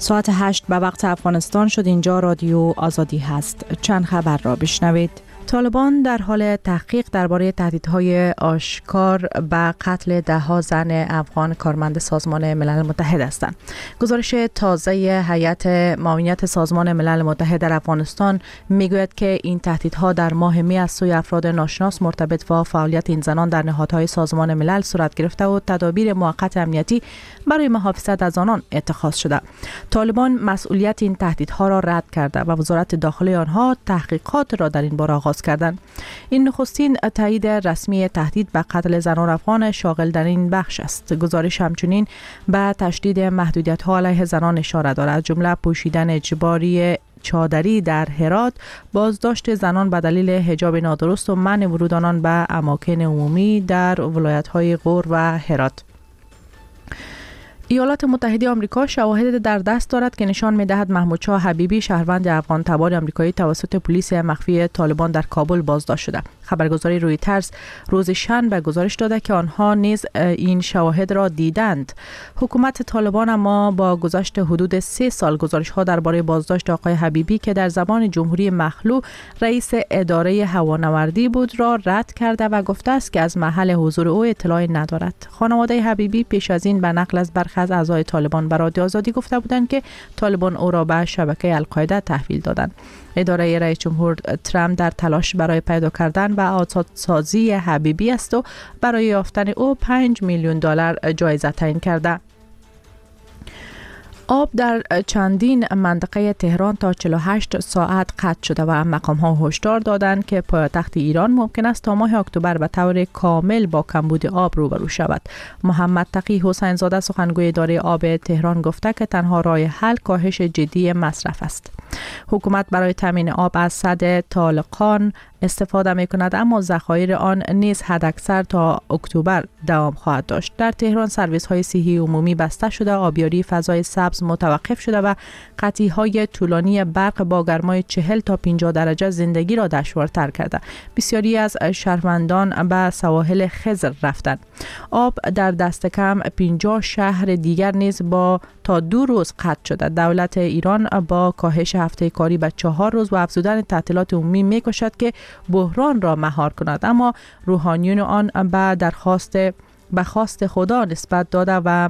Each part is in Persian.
ساعت 8 به وقت افغانستان شد. اینجا رادیو آزادی هست. چند خبر را بشنوید. طالبان در حال تحقیق درباره تهدیدهای آشکار به قتل ده‌ها زن افغان کارمند سازمان ملل متحد هستند. گزارش تازه هیئت معاونت سازمان ملل متحد در افغانستان میگوید که این تهدیدها در ماه می از سوی افراد ناشناس مرتبط با فعالیت این زنان در نهادهای سازمان ملل صورت گرفته و تدابیر موقت امنیتی برای محافظت از آنان اتخاذ شده. طالبان مسئولیت این تهدیدها را رد کرده و وزارت داخلی آنها تحقیقات را در این باره آغاز کردند. این نخستین تایید رسمی تهدید به قتل زنان افغان شاغل در این بخش است. گزارش همچنین به تشدید محدودیت‌ها علیه زنان اشاره دارد، از جمله پوشیدن اجباری چادری در هرات، بازداشت زنان به دلیل حجاب نادرست و منع ورود آنان به اماکن عمومی در ولایت‌های غور و هرات. ایالات متحده آمریکا شواهد در دست دارد که نشان می‌دهد محمود شاه حبیبی شهروند افغان تبار آمریکایی توسط پلیس مخفی طالبان در کابل بازداشت شده. خبرگزاری رویترز روز شنبه گزارش داده که آنها نیز این شواهد را دیدند. حکومت طالبان اما با گذشت حدود 3 سال گزارش‌ها درباره بازداشت آقای حبیبی که در زمان جمهوری مخلوع رئیس اداره هوانوردی بود را رد کرده و گفته است که از محل حضور او اطلاعی ندارد. خانواده حبیبی پیش از این به نقل از برخی از اعضای طالبان به رادیو آزادی گفته بودند که طالبان او را به شبکه القاعده تحویل دادند. اداره رئیس جمهور ترامپ در تلاش برای پیدا کردن و آزادسازی حبیبی است و برای یافتن او $5 میلیون جایزه تعیین کرده. آب در چندین منطقه تهران تا 48 ساعت قطع شده و مقام‌ها هشدار دادند که پایتخت ایران ممکن است تا ماه اکتبر به طور کامل با کمبود آب روبرو شود. محمد تقی حسین زاده سخنگوی اداره آب تهران گفته که تنها راه حل کاهش جدی مصرف است. حکومت برای تامین آب از سد طالقان استفاده می کند، اما ذخایر آن نیز حداکثر تا اکتبر دوام خواهد داشت. در تهران سرویس های صحی عمومی بسته شده، آبیاری فضای سبز متوقف شده و قطعی های طولانی برق با گرمای 40 تا 50 درجه زندگی را دشوارتر کرده. بسیاری از شهروندان به سواحل خضر رفتند. آب در دست کم 50 شهر دیگر نیز با تا 2 روز قطع شده. دولت ایران با کاهش هفته کاری به 4 روز و افزودن تعطیلات عمومی می‌کوشد که بحران را مهار کند، اما روحانیون آن به خواست خدا نسبت داده و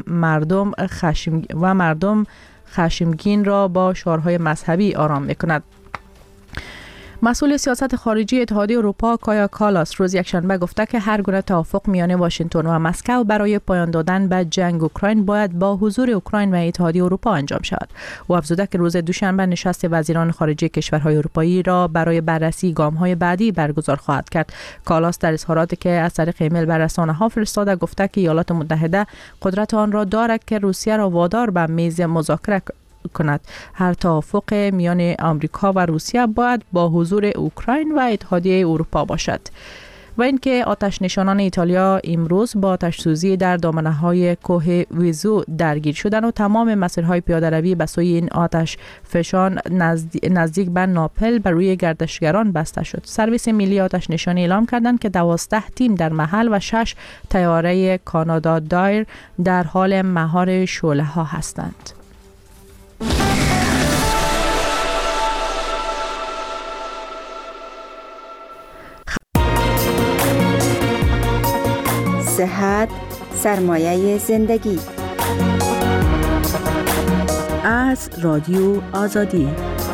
مردم خشمگین را با شعارهای مذهبی آرام می‌کند. مسئول سیاست خارجی اتحادیه اروپا کایا کالاس روز یکشنبه گفته که هر گونه توافق میان واشنگتن و مسکو برای پایان دادن به جنگ اوکراین باید با حضور اوکراین و اتحادیه اروپا انجام شود. او افزوده که روز دوشنبه نشست وزیران خارجه کشورهای اروپایی را برای بررسی گام‌های بعدی برگزار خواهد کرد. کالاس در اظهاراتی که از طریق ایمیل به رسانه‌ها فرستاده گفته که ایالات متحده قدرت آن را دارد که روسیه را وادار به میز مذاکره کند. هر توافق میان آمریکا و روسیه باید با حضور اوکراین و اتحادیه اروپا باشد. و اینکه آتش نشانان ایتالیا امروز با آتش سوزی در دامنه‌های کوه ویزو درگیر شدند و تمام مسیرهای پیاده‌روی به سوی این آتش فشان نزدیک به ناپل بر روی گردشگران بسته شد. سرویس ملی آتش نشانی اعلام کردند که 12 تیم در محل و 6 طیاره کانادا دایر در حال مهار شعله‌ها هستند. صحت سرمایه زندگی. از رادیو آزادی.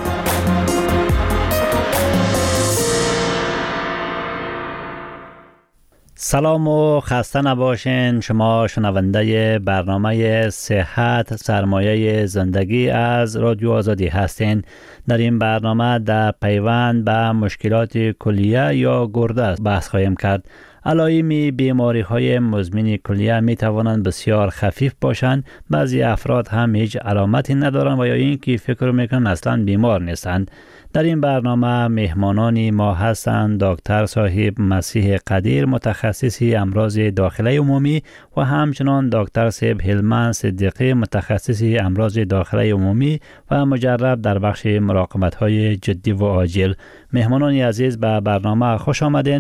سلام و خسته نباشین. شما شنونده برنامه صحت سرمایه زندگی از رادیو آزادی هستین. در این برنامه در پیوند به مشکلات کلیه یا گرده بحث خواهیم کرد. علائم بیماری‌های مزمن کلیه می توانند بسیار خفیف باشند. بعضی افراد هم هیچ علامتی ندارند و یا اینکه فکر میکنند اصلا بیمار نیستند. در این برنامه مهمانان ما هستند دکتر صاحب مسیح قدیر متخصصی امراض داخلی عمومی و همچنان دکتر صاحب هلمند صدیقی متخصصی امراض داخلی عمومی و مجرب در بخش مراقبت‌های جدی و عاجل. مهمانان عزیز به برنامه خوش آمدین.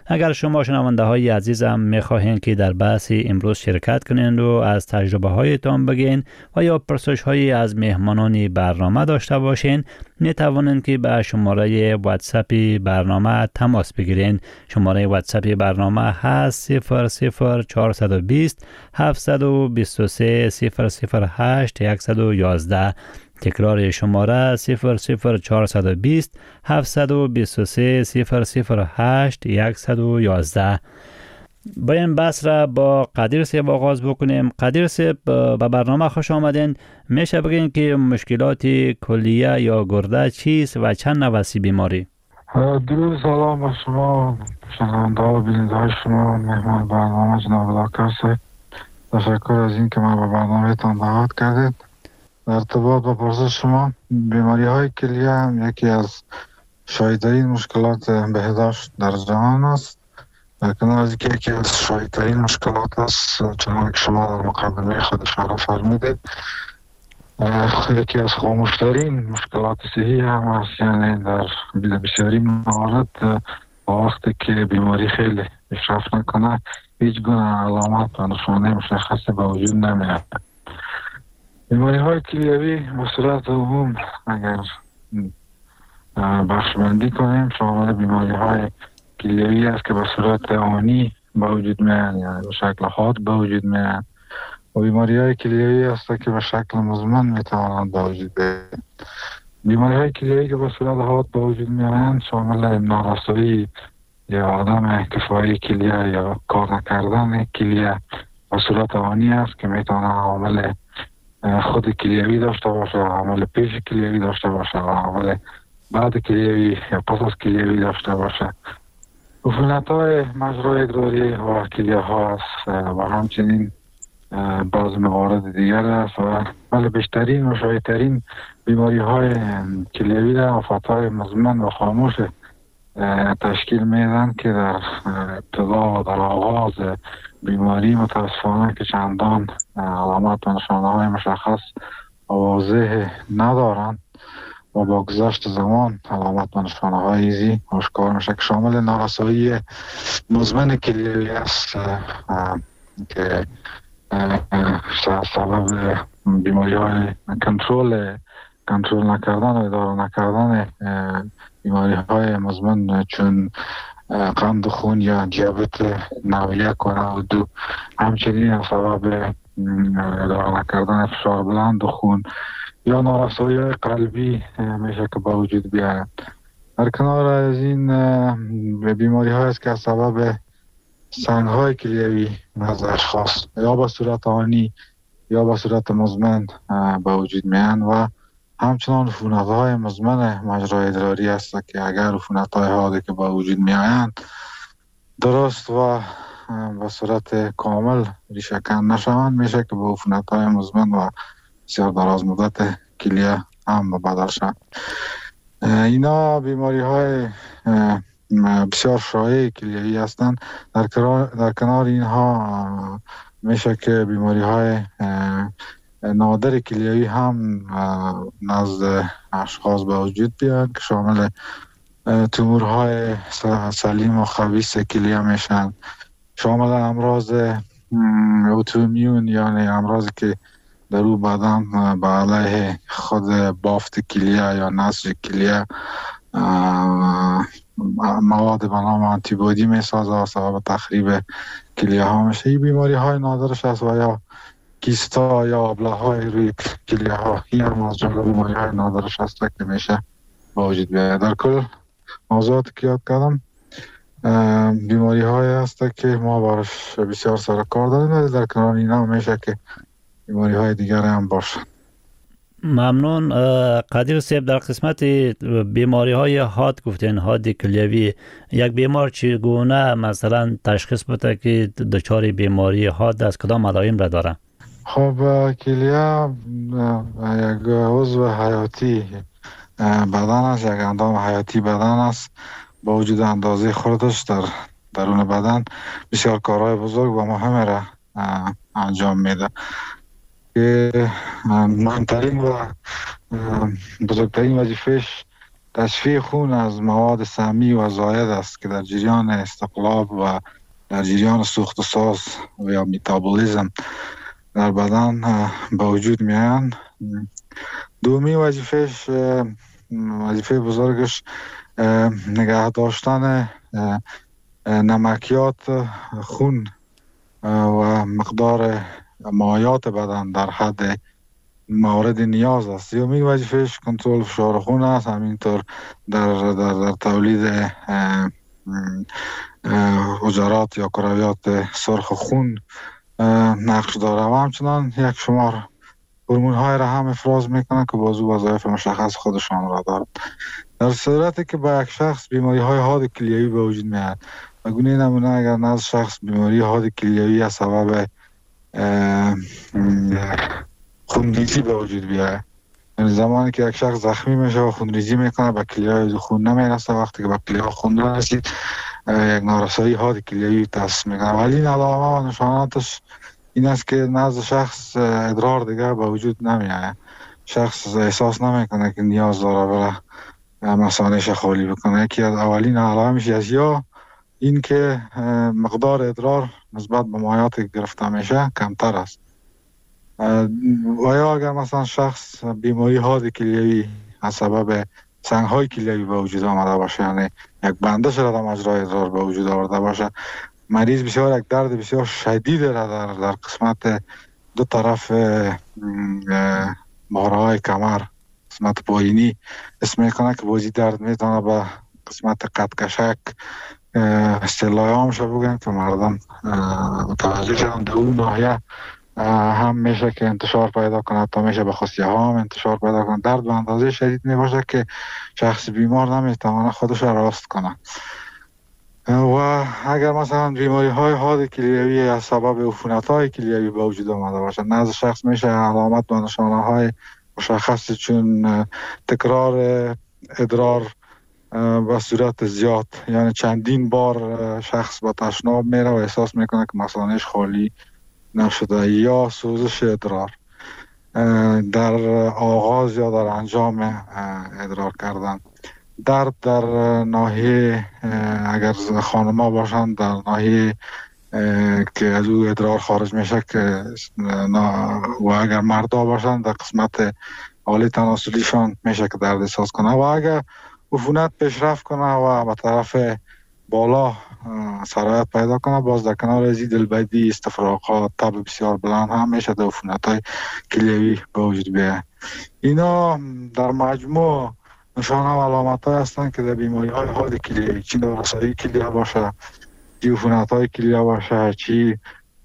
اگر شما شنونده های عزیزم میخواهید که در بحث امروز شرکت کنین و از تجربه هایتان بگین و یا پرسش هایی از مهمانان برنامه داشته باشین، می توانید که به شماره واتساپ برنامه تماس بگیرین. شماره واتساپ برنامه هست 00420 723 008 111. تکرار شماره 00420 723 008 111. باید بحث را با قدیر صاحب آغاز بکنیم. قدیر صاحب، به برنامه خوش آمدین. میشه بگین که مشکلات کلیه یا گرده چیست و چند نوع بیماری؟ درود، سلام به شما شنونده و بیننده های شما، مهمان برنامه جناب دکتر صاحب. تشکر از این که ما به برنامه تان دعوت کردید. در ارتباط با پرسش شما، بیماری های کلیه یکی از شایع‌ترین مشکلات بهداشت در جهان است. در کنار از اینکه یکی از شایع‌ترین مشکلات است، چنانکه که شما در مقدمه خود اشاره فرمودید، یکی از خاموشترین مشکلات صحی هم است. یعنی در بسیاری موارد وقتی که بیماری خیلی پیشرفت نکنه، هیچ گونه علامت و نشانه مشخصی به وجود نمیاد. بیماری های کلیوی به صورت عموم اگر بخشبندی کنیم، شامل بیماری های کلیوی است که به صورت آنی به وجود میاد، یعنی به شکل حاد به وجود میاد، و بیماری های کلیوی است که به شکل مزمن میتوانند به وجود بیاید. بیماری های کلیوی که به صورت حاد به وجود میاد شامل نارسایی یا عدم کفایی کلیه یا کار نکردن کلیه به صورت آنی است که میتونه عامل خود کلیوی داشته باشه، عامل پیش کلیوی داشته باشه، عامل بعد کلیوی یا پس از کلیوی داشته باشه. عفونت‌های مجرای ادراری و کلیه ها است و همچنین بعض موارد دیگر است. و ولی بیشترین و شایع‌ترین بیماری های کلیوی در آفت‌های مزمن و خاموش تشکیل میدن که در ابتدا و در آغاز بیماری متاسفانه که چندان علامات و نشانه های مشخص و واضح ندارند و با گذشت زمان علامات و نشانه های ایزی آشکار میشه که شامل نارسایی مزمن کلیوی است که سبب بیماری های کنترل نکردن و اداره نکردن بیماری های مزمن چون قند خون یا دیابت نوع 1 و نوع 2، همچنین سبب اداره نکردن فشار بلند خون یا نارسایی قلبی میشه که با وجود بیاید. در کنار از این بیماری های است که سبب سنگ های کلیوی از اشخاص یا به صورت آنی یا به صورت مزمن با وجود میاید و همچنان عفونت‌های مزمن مجرای ادراری است که اگر عفونت‌های حادی که با وجود می‌آیند درست و به صورت کامل ریشه کن نشوند، میشه که به عفونت‌های مزمن و بسیار دراز مدت کلیه هم مبادر شوند. اینا بیماری‌های بسیار شایع کلیوی هستند. در کنار اینها میشه که بیماری‌های نادر کلیوی هم نزد اشخاص به وجود بیاد که شامل تومورهای سلیم و خبیث کلیه میشن، شامل امراض اوتومیون یعنی امراضی که در او بدن به علیه خود بافت کلیه یا نسج کلیه مواد به نام آنتیبادی میسازه و سبب تخریب کلیه ها میشه. این بیماری های نادرش است و یا کیستا یا ابله های روی کلیه ها، این هم از جمله بیماری های نادرش است که میشه با وجود بیاید. در کل موضوعاتی که یاد کردم بیماری های است که ما باش بسیار سر کار داریم، ولی در کنار اینا میشه که بیماری های دیگر هم باشه. ممنون. قدیر صاحب، در قسمت بیماری های حاد گفتین، حاد کلیوی، یک بیمار چگونه مثلا تشخیص بده که دچار بیماری حاد است، کدام علائم را داره؟ خب کلیه یک عضو حیاتی بدن است، یک اندام حیاتی بدن است. با وجود اندازه خودش در درون بدن بسیار کارهای بزرگ و مهم را انجام میده که مهمترین و بزرگترین وظیفهش تصفیه خون از مواد سمی و زائد است که در جریان استقلاب و در جریان سوخت و ساز و یا متابولیسم در بدن به وجود میان. دومی وظیفه بزرگش نگه داشتن نمکیات خون و مقدار مایعات بدن در حد مورد نیاز است. یومین وظیفهش کنترل فشار خون است، همینطور در تولید حجرات یا کرویات سرخ خون نقش داره و همچنان یک شمار هورمون های را هم افراز میکنه که بازو وظایف مشخص خودشان را دارد. در صورتی که با یک شخص بیماری های حاد کلیوی به وجود میاد و گونه نمونه اگر نزد شخص بیماری حاد کلیوی از سبب خونریزی به وجود بیاد، یعنی زمانی که یک شخص زخمی میشه و خونریزی میکنه به کلیه‌های خون نمیرسه، وقتی که به کلیه خون رسید یک نارسایی حاد کلیوی تشخیص میکنه. ولی این علامه و نشاناتش این است که نزد شخص ادرار دیگه به وجود نمیاد، شخص احساس نمیکنه که نیاز داره برای مثانه‌اش خالی بکنه. یکی از اولین علائمش است یا این که مقدار ادرار نسبت به مایعاتی که گرفته میشه کمتر است، و یا اگر مثلا شخص بیماری حاد کلیوی از سبب سنگ‌های کلیوی به وجود آمده باشه، یعنی یک بندش را در مجرای ادرار به وجود آورده باشه، مریض بسیار یک درد بسیار شدید را در قسمت دو طرف مهره‌های کمر، قسمت پایینی اسم میکنه که بازی درد میتونه به قسمت قدکشک اصطلاحی هم شد بگم که مردم متوجه شدن در اون ناحیه هم میشه که انتشار پیدا کنه، تا میشه به خصیه ها هم انتشار پیدا کنه. درد به اندازه شدید میباشه که شخص بیمار نمیتونه خودش را راست کنه. و اگر مثلا بیماری های حاد کلیوی از سبب عفونت های کلیوی به وجود آمده باشه، نزد شخص میشه علامت و نشانه های مشخص چون تکرار ادرار به صورت زیاد، یعنی چندین بار شخص با تشناب میره و احساس میکنه که مثانه‌اش خالی نشده، یا سوزش ادرار در آغاز یا در انجام ادرار کردن، درد در ناحیه اگر خانم‌ها باشند در ناحیه که از او ادرار خارج میشه که و اگر مردا باشند در قسمت حالی تناسلیشان میشه که درد احساس کنه، و اگر عفونت پیشرفت کنه و به طرف بالا سرایت پیدا کنه، باز در کنار ازی دلبدی، استفراغات، تب بسیار بلند هم میشه در عفونت‌های کلیوی به وجود بیاید. اینا در مجموع نشانه و علامت‌های هستند که در بیماری‌های حاد کلیوی، چی نارسایی کلیه باشه، چی عفونت‌های کلیه باشه، چی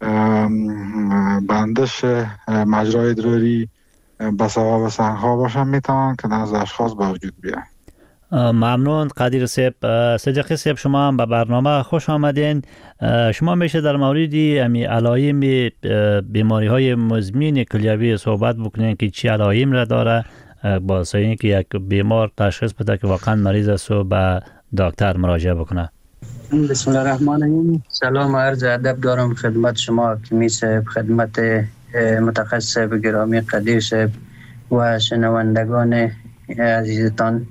بندش مجرای ادراری به سبب سنگ‌ها باشه، میتوان که نزد اشخاص به وجود بیاید. ممنون قدیر صاحب. صدیقی صاحب شما هم به برنامه خوش آمدین. شما میشه در مورد علائم بیماری های مزمن کلیوی صحبت بکنین که چی علائم را داره باعث اینکه یک بیمار تشخیص بده که واقعا مریض است و به دکتر مراجعه بکنه؟ بسم الله الرحمن الرحیم. سلام و عرض ادب دارم خدمت شما کمی صاحب، خدمت متخصص گرامی قدیر صاحب و شنوندگان عزیزتان.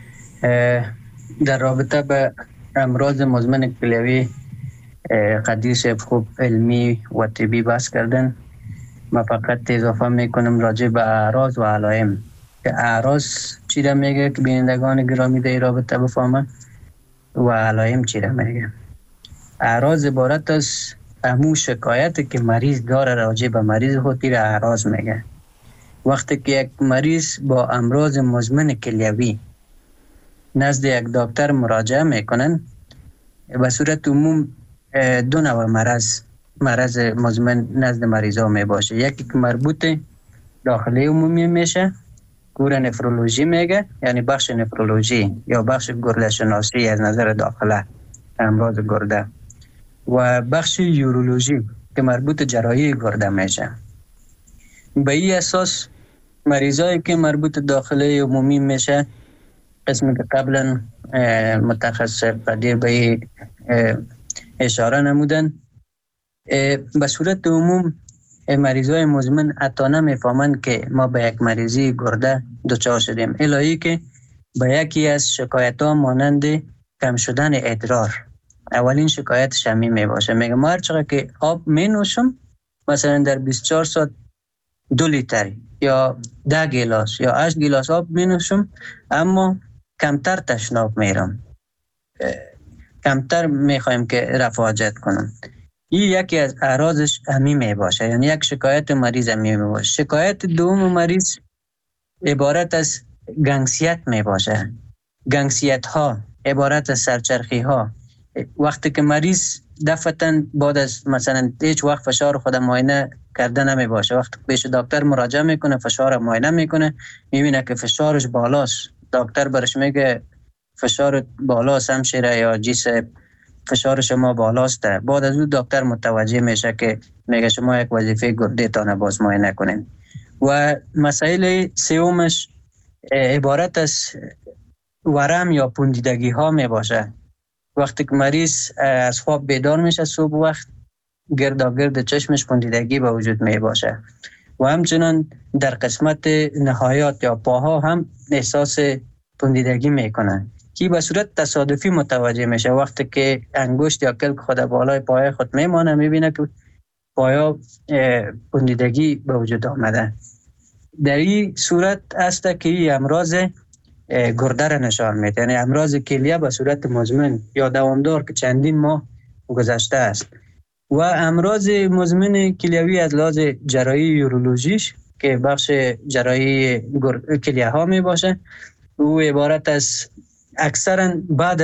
در رابطه به امراض مزمن کلیوی قدیر صاحب خوب علمی و طبی بحث کردن. من فقط اضافه میکنم راجع به اعراض و علائم که اعراض چی را میگه که بینندگان گرامی در رابطه بفهمن و علائم چی را میگه. اعراض عبارت از همون شکایتی که مریض داره راجع به مریض خودی را اعراض میگه. وقتی که یک مریض با امراض مزمن کلیوی نزد یک دکتر مراجعه میکنن، به صورت عموم دو نوع مرض مزمن نزد مریضا می باشه. یکی که مربوط داخلی عمومی میشه، گور نفرولوژی میگه، یعنی بخش نفرولوژی یا بخش گرده شناسی از نظر داخله امراض گرده، و بخش یورولوژی که مربوط جراحی گرده میشه. به این اساس مریضایی که مربوط داخلی عمومی میشه، قسمی که قبلا متخصص قدیر به اشاره نمودن، به صورت عموم مریضای مزمن حتی نمیفهمند که ما به یک مریضی گرده دچار شدیم، الهی که به یکی از شکایت ها مانند کم شدن ادرار. اولین شکایتش همین می باشه. میگه ما هر چقدر که آب می نوشم، مثلا در 24 ساعت 2 لیتر یا 10 گیلاس یا 8 گیلاس آب می نوشم، اما کمتر تشناب میرم، کمتر میخوایم که رفع حاجت کنم. این یکی از اعراضش همین می باشه، یعنی یک شکایت مریض همین می باشه. شکایت دوم مریض عبارت از گنگسیت می باشه. گنگسیت ها عبارت از سرچرخی ها. وقتی که مریض دفعتاً بعد از مثلا هیچ وقت فشار خود معاینه کرده نمی باشه، وقتی پیش دکتر مراجعه میکنه، فشار معاینه میکنه، میبینه که فشارش بالاست، دکتر برش میگه فشار بالاست همشیره یا جیس فشار شما بالاست. بعد از اون دکتر متوجه میشه که میگه شما یک وظیفه گرده تانه باز معاینه کنین. و مسائل سومش عبارت از ورم یا پوندیدگی ها می باشه. وقتی که مریض از خواب بیدار میشه صبح وقت، گرداگرد چشمش پوندیدگی به وجود می باشه و همچنان در قسمت نهایات یا پاها هم احساس پوندیدگی میکنه که به صورت تصادفی متوجه میشه. وقتی که انگشت یا کلک خود بالای پای خود میمانه، میبینه که پایا پوندیدگی به وجود آمده. در این صورت است که این امراض گرده را نشان میده، یعنی امراض کلیه به صورت مزمن یا دوامدار که چندین ماه گذشته است. و امراض مزمن کلیوی از لحاظ جراحی یورولوژیش که بخش جراحی کلیه ها می باشه، او عبارت از اکثرا بعد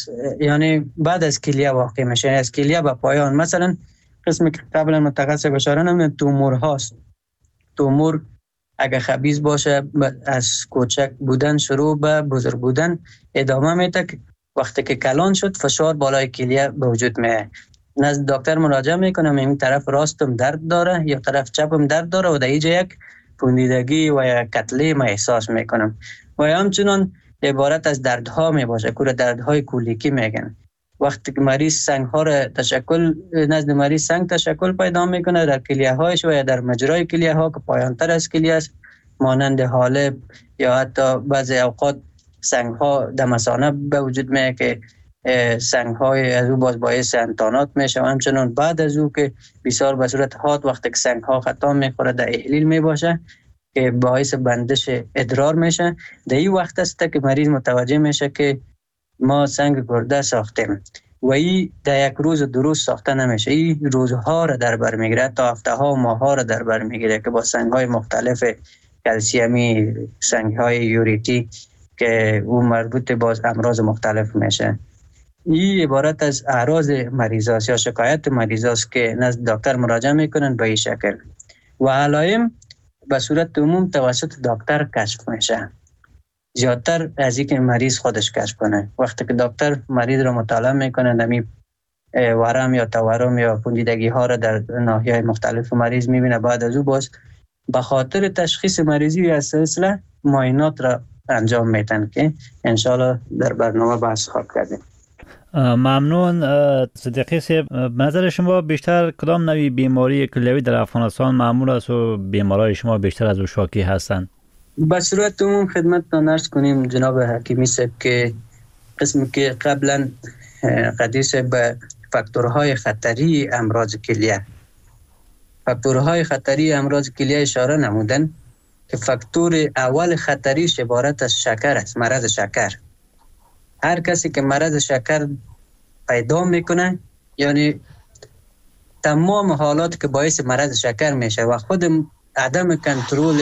از کلیه واقع میشه، از کلیه به پایان. مثلا قسمی که قبلا متخصص اشاره نمیدن تومور هاست. تومور اگه خبیث باشه از کوچک بودن شروع به بزرگ بودن ادامه میده، وقتی که کلان شد فشار بالای کلیه به وجود میاد. نزد دکتر مراجعه میکنم، این طرف راستم درد داره یا طرف چپم درد داره و در اینجا یک پوندیدگی و یک کتله ما احساس میکنم. و همچنان عبارت از دردها می باشه، کور دردهای کولیکی میگن. وقتی که مریض سنگ ها را نزد مریض سنگ تشکل پیدا میکنه در کلیه هایش و یا در مجرای کلیه ها که پایانتر از کلیه است، مانند حالب یا حتی بعضی اوقات سنگ ها دمسانه به وجود میاد که سنگ های از او باعث انتانات میشه. و همچنان بعد از او که بسیار به صورت حاد وقتی که سنگ ها خطا میخوره در احلیل می باشه که باعث بندش ادرار میشه. در این وقت است که مریض متوجه میشه که ما سنگ گرده ساختیم و این در یک روز درست ساخته نمیشه، این روزها را در بر میگیره، تا هفته ها و ماه ها را در بر میگیره که با سنگ های مختلف کلسیمی، سنگ های یوریتی که اون مربوط باز امراض مختلف میشه. این عبارت از اعراض مریضاست یا شکایت مریضاست که نزد دکتر مراجعه میکنن به این شکل و علائم به صورت عموم توسط دکتر کشف میشه، زیادتر از اینکه مریض خودش کشف کنه. وقتی که دکتر مریض رو مطالعه میکنه، نمی ورم یا تورم یا پوندیدگی ها را در ناحیه‌های مختلف مریض میبینه، بعد از او باز به خاطر تشخیص مریضی از سلسله معاینات را انجام میدن که انشالله در برنامه بحث خواهد کردیم. ممنون صدیقی صاحب. نظر شما بیشتر کدام نوعی بیماری کلیوی در افغانستان معمول است و بیمارای شما بیشتر از او شاکی هستند؟ به صورت عموم خدمتتان عرض کنیم جناب حکیمی صاحب که قسمی که قبلا قدیس به فاکتورهای خطری امراض کلیه اشاره نمودن که فاکتور اول خطریش عبارت از شکر است، مرض شکر. هر کسی که مرض شکر پیدا میکنه، یعنی تمام حالات که باعث مرض شکر میشه و خود عدم کنترل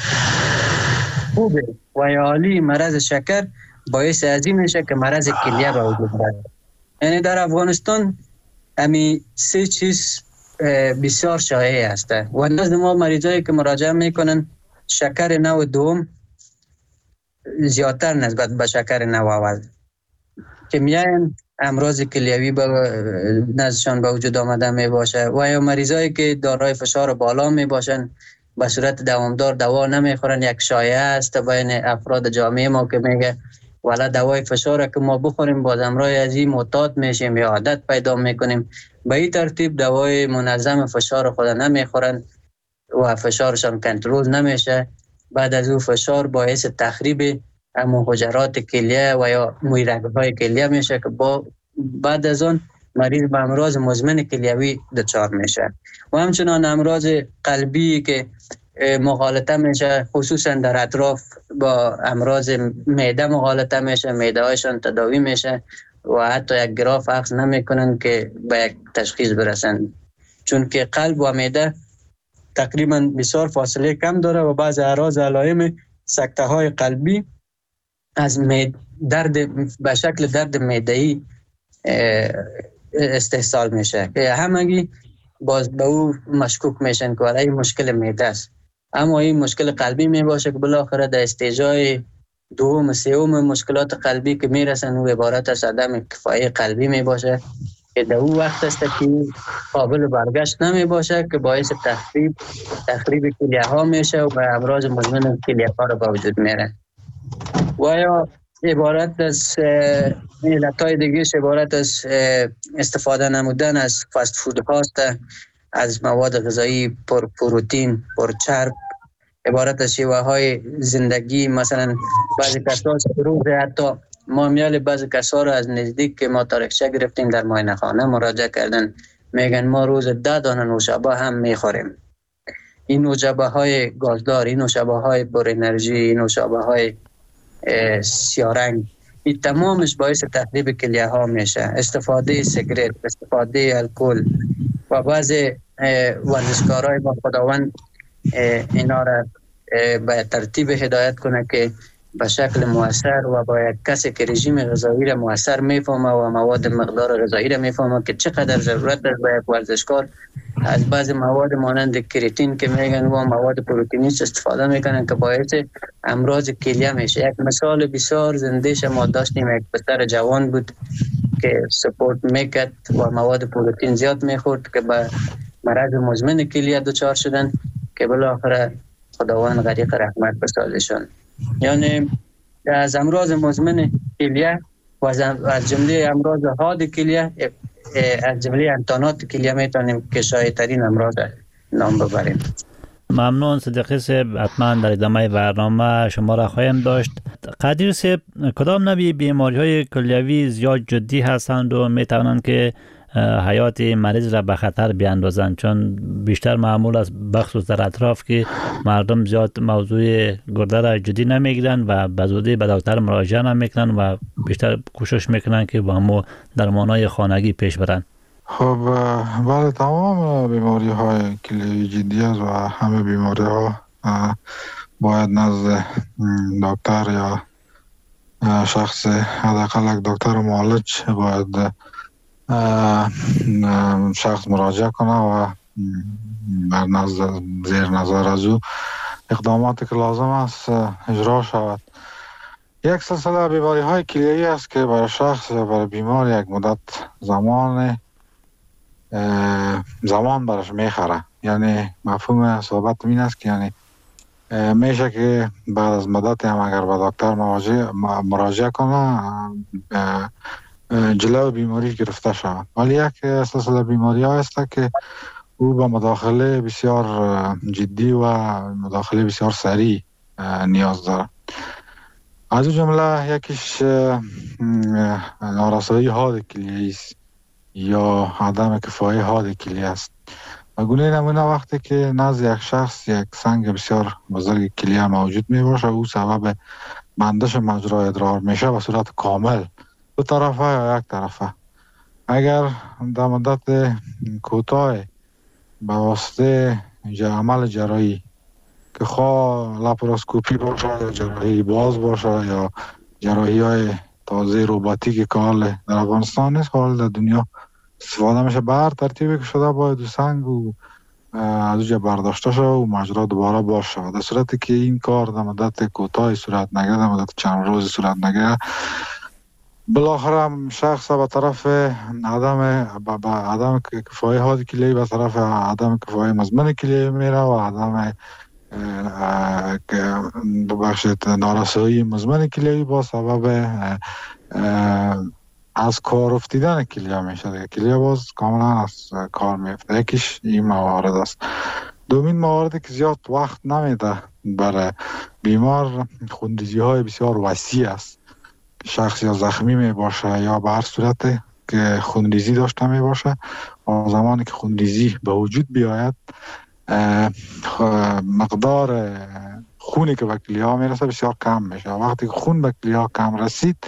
خوب و یا عالی مرض شکر باعث از این میشه که مرض کلیه به وجود بیاد. یعنی در افغانستان همین سه چیز بسیار شایع است و نزد ما مریضایی که مراجعه میکنن شکر نوع دوم زیادتر نسبت به شکر نوع اول که میاین امراض کلیوی نزدشان به وجود آمده می باشه و یا مریضایی که دارای فشار بالا می باشن به صورت دوامدار دوا نمیخورن. یک شایعه است بین افراد جامعه ما که میگه والا دوای فشار که ما بخوریم باز امروز از این معتاد میشیم یا عادت پیدا میکنیم. به این ترتیب دوای منظم فشار خود نمیخورن و فشارشان کنترل نمیشه. بعد از او فشار باعث تخریب اما حجرات کلیه و یا موی رگ‌های کلیه میشه که بعد از اون مریض به امراض مزمن کلیوی دچار میشه و همچنان امراض قلبی که مغالطه میشه، خصوصا در اطراف با امراض معده مغالطه میشه، معده هایشان تداوی میشه و حتی یک گراف اخذ نمیکنن که به یک تشخیص برسن، چون که قلب و معده تقریبا بسیار فاصله کم داره و بعض اعراض علائم سکته های قلبی از درد به شکل درد معده‌ای استحصال میشه که همگی باز به او مشکوک میشن که این مشکل معده است، اما این مشکل قلبی می باشه که بالاخره در استیجای دوم سوم مشکلات قلبی که میرسن و عبارت از عدم کفایی قلبی می باشه که در او وقت است که قابل برگشت نمی باشه که باعث تخریب کلیه ها میشه و به امراض مزمن کلیه ها رو به وجود میره و یا عبارت از علتهای دیگه عبارت از استفاده نمودن از فست فود هاست، از مواد غذایی پر پروتئین، پر چرب، عبارت از شیوه های زندگی. مثلا بعضی کسا روز حتی ما میال بعضی کسا رو از نزدیک که ما تاریخچه گرفتیم در معاینه خانه مراجعه کردن، میگن ما روز 10 دانه نوشابه هم میخوریم. این نوشابه های گازدار، این نوشابه های پر انرژی، این نوشابه های سیارنگ، این تمامش باعث تخریب کلیه ها میشه. استفاده سیگرت، استفاده الکل و بعض ورزشکارای با خداوند اینا را به ترتیب هدایت کنه که به شکل مؤثر و با یک کسی که رژیم غذایی را مؤثر میفهمه و مواد مقدار غذایی را میفهمه که چقدر ضرورت داره به یک ورزشکار از بعض مواد مانند کریاتین که میگن و مواد پروتئینی استفاده میکنن که باعث امراض کلیه میشه. یک مثال بسیار زندهش ما داشتیم، یک پسر جوان بود که سپورت میکرد و مواد پروتئین زیاد میخورد که به مرض مزمن کلیه دچار شدن که بالاخره خداوند غریق رحمت بسازشون. یعنی از امراض مزمن کلیه و از جمله امراض حاد کلیه، از جمله انتانات کلیه میتونیم که شایع‌ترین امراض نام ببریم. ممنون صدیقی صاحب، حتما در ادامه برنامه شما را خواهیم داشت. قدیر صاحب، کدام نوع بیماری های کلیوی زیاد جدی هستند و میتوانند که حیات مریض را به خطر بیاندازند؟ چون بیشتر معمول است بخصوص در اطراف که مردم زیاد موضوع گرده را جدی نمیگیرند و به زودی به دکتر مراجعه نمیکنند و بیشتر کوشش میکنند که با همو درمانهای خانگی پیش برند. خب بله، تمام بیماری های کلیوی جدی است و همه بیماری ها باید نزد دکتر یا شخص حداقل یک دکتر معالج باید شخص مراجعه کنه و در زیر نظر از او اقداماتی که لازم است اجرا شود. یک سلسله بیماری های کلیوی است که برای شخص یا برای بیمار یک مدت زمان برش میخره. یعنی مفهوم صحبت این است که یعنی میشه که بعد از مدت هم اگر به دکتر مراجعه کنه جلو بیماری گرفته شود. ولی یک سلسله بیماری ها است که او به مداخله بسیار جدی و مداخله بسیار سریع نیاز داره. از جمله یکیش نارسایی حاد کلیه است یا عدم کفایی حاد کلیه است. و گونه نمونه وقتی که نزد یک شخص یک سنگ بسیار بزرگ کلیه موجود می باشه، او سبب بندش مجرای ادرار میشه به صورت کامل، دو طرفه یا یک طرفه. اگر در مدت کوتاه به واسطه عمل جراحی که خواه لاپاراسکوپی باشه یا جراحی باز باشه یا جراحی های تازه روباتیک که حال در افغانستان نیست، حال در دنیا استفاده میشه، به هر ترتیبی که شده باید سنگ و از اونجا برداشته شد و مجرا دوباره باز شد. در صورتی که این کار در مدت کوتاه صورت نگیره، در مدت چند روز صورت نگیره، بالاخره شخص به طرف عدم کفایی حاد کلیوی به طرف عدم کفایی مزمن کلیوی میره و عدم نارسایی مزمن کلیوی با سبب از کار افتیدن کلیه میشه. کلیه باز کاملا از کار میفته. یکیش این موارد است. دومین مواردی که زیاد وقت نمیده برای بیمار خونریزی های بسیار وسیع است. شخص یا زخمی می باشه یا به هر صورت که خونریزی داشته می باشه و زمانی که خونریزی به وجود بیاید مقدار خونی که به کلیه ها می رسه بسیار کم میشه. وقتی که خون به کلیه ها کم رسید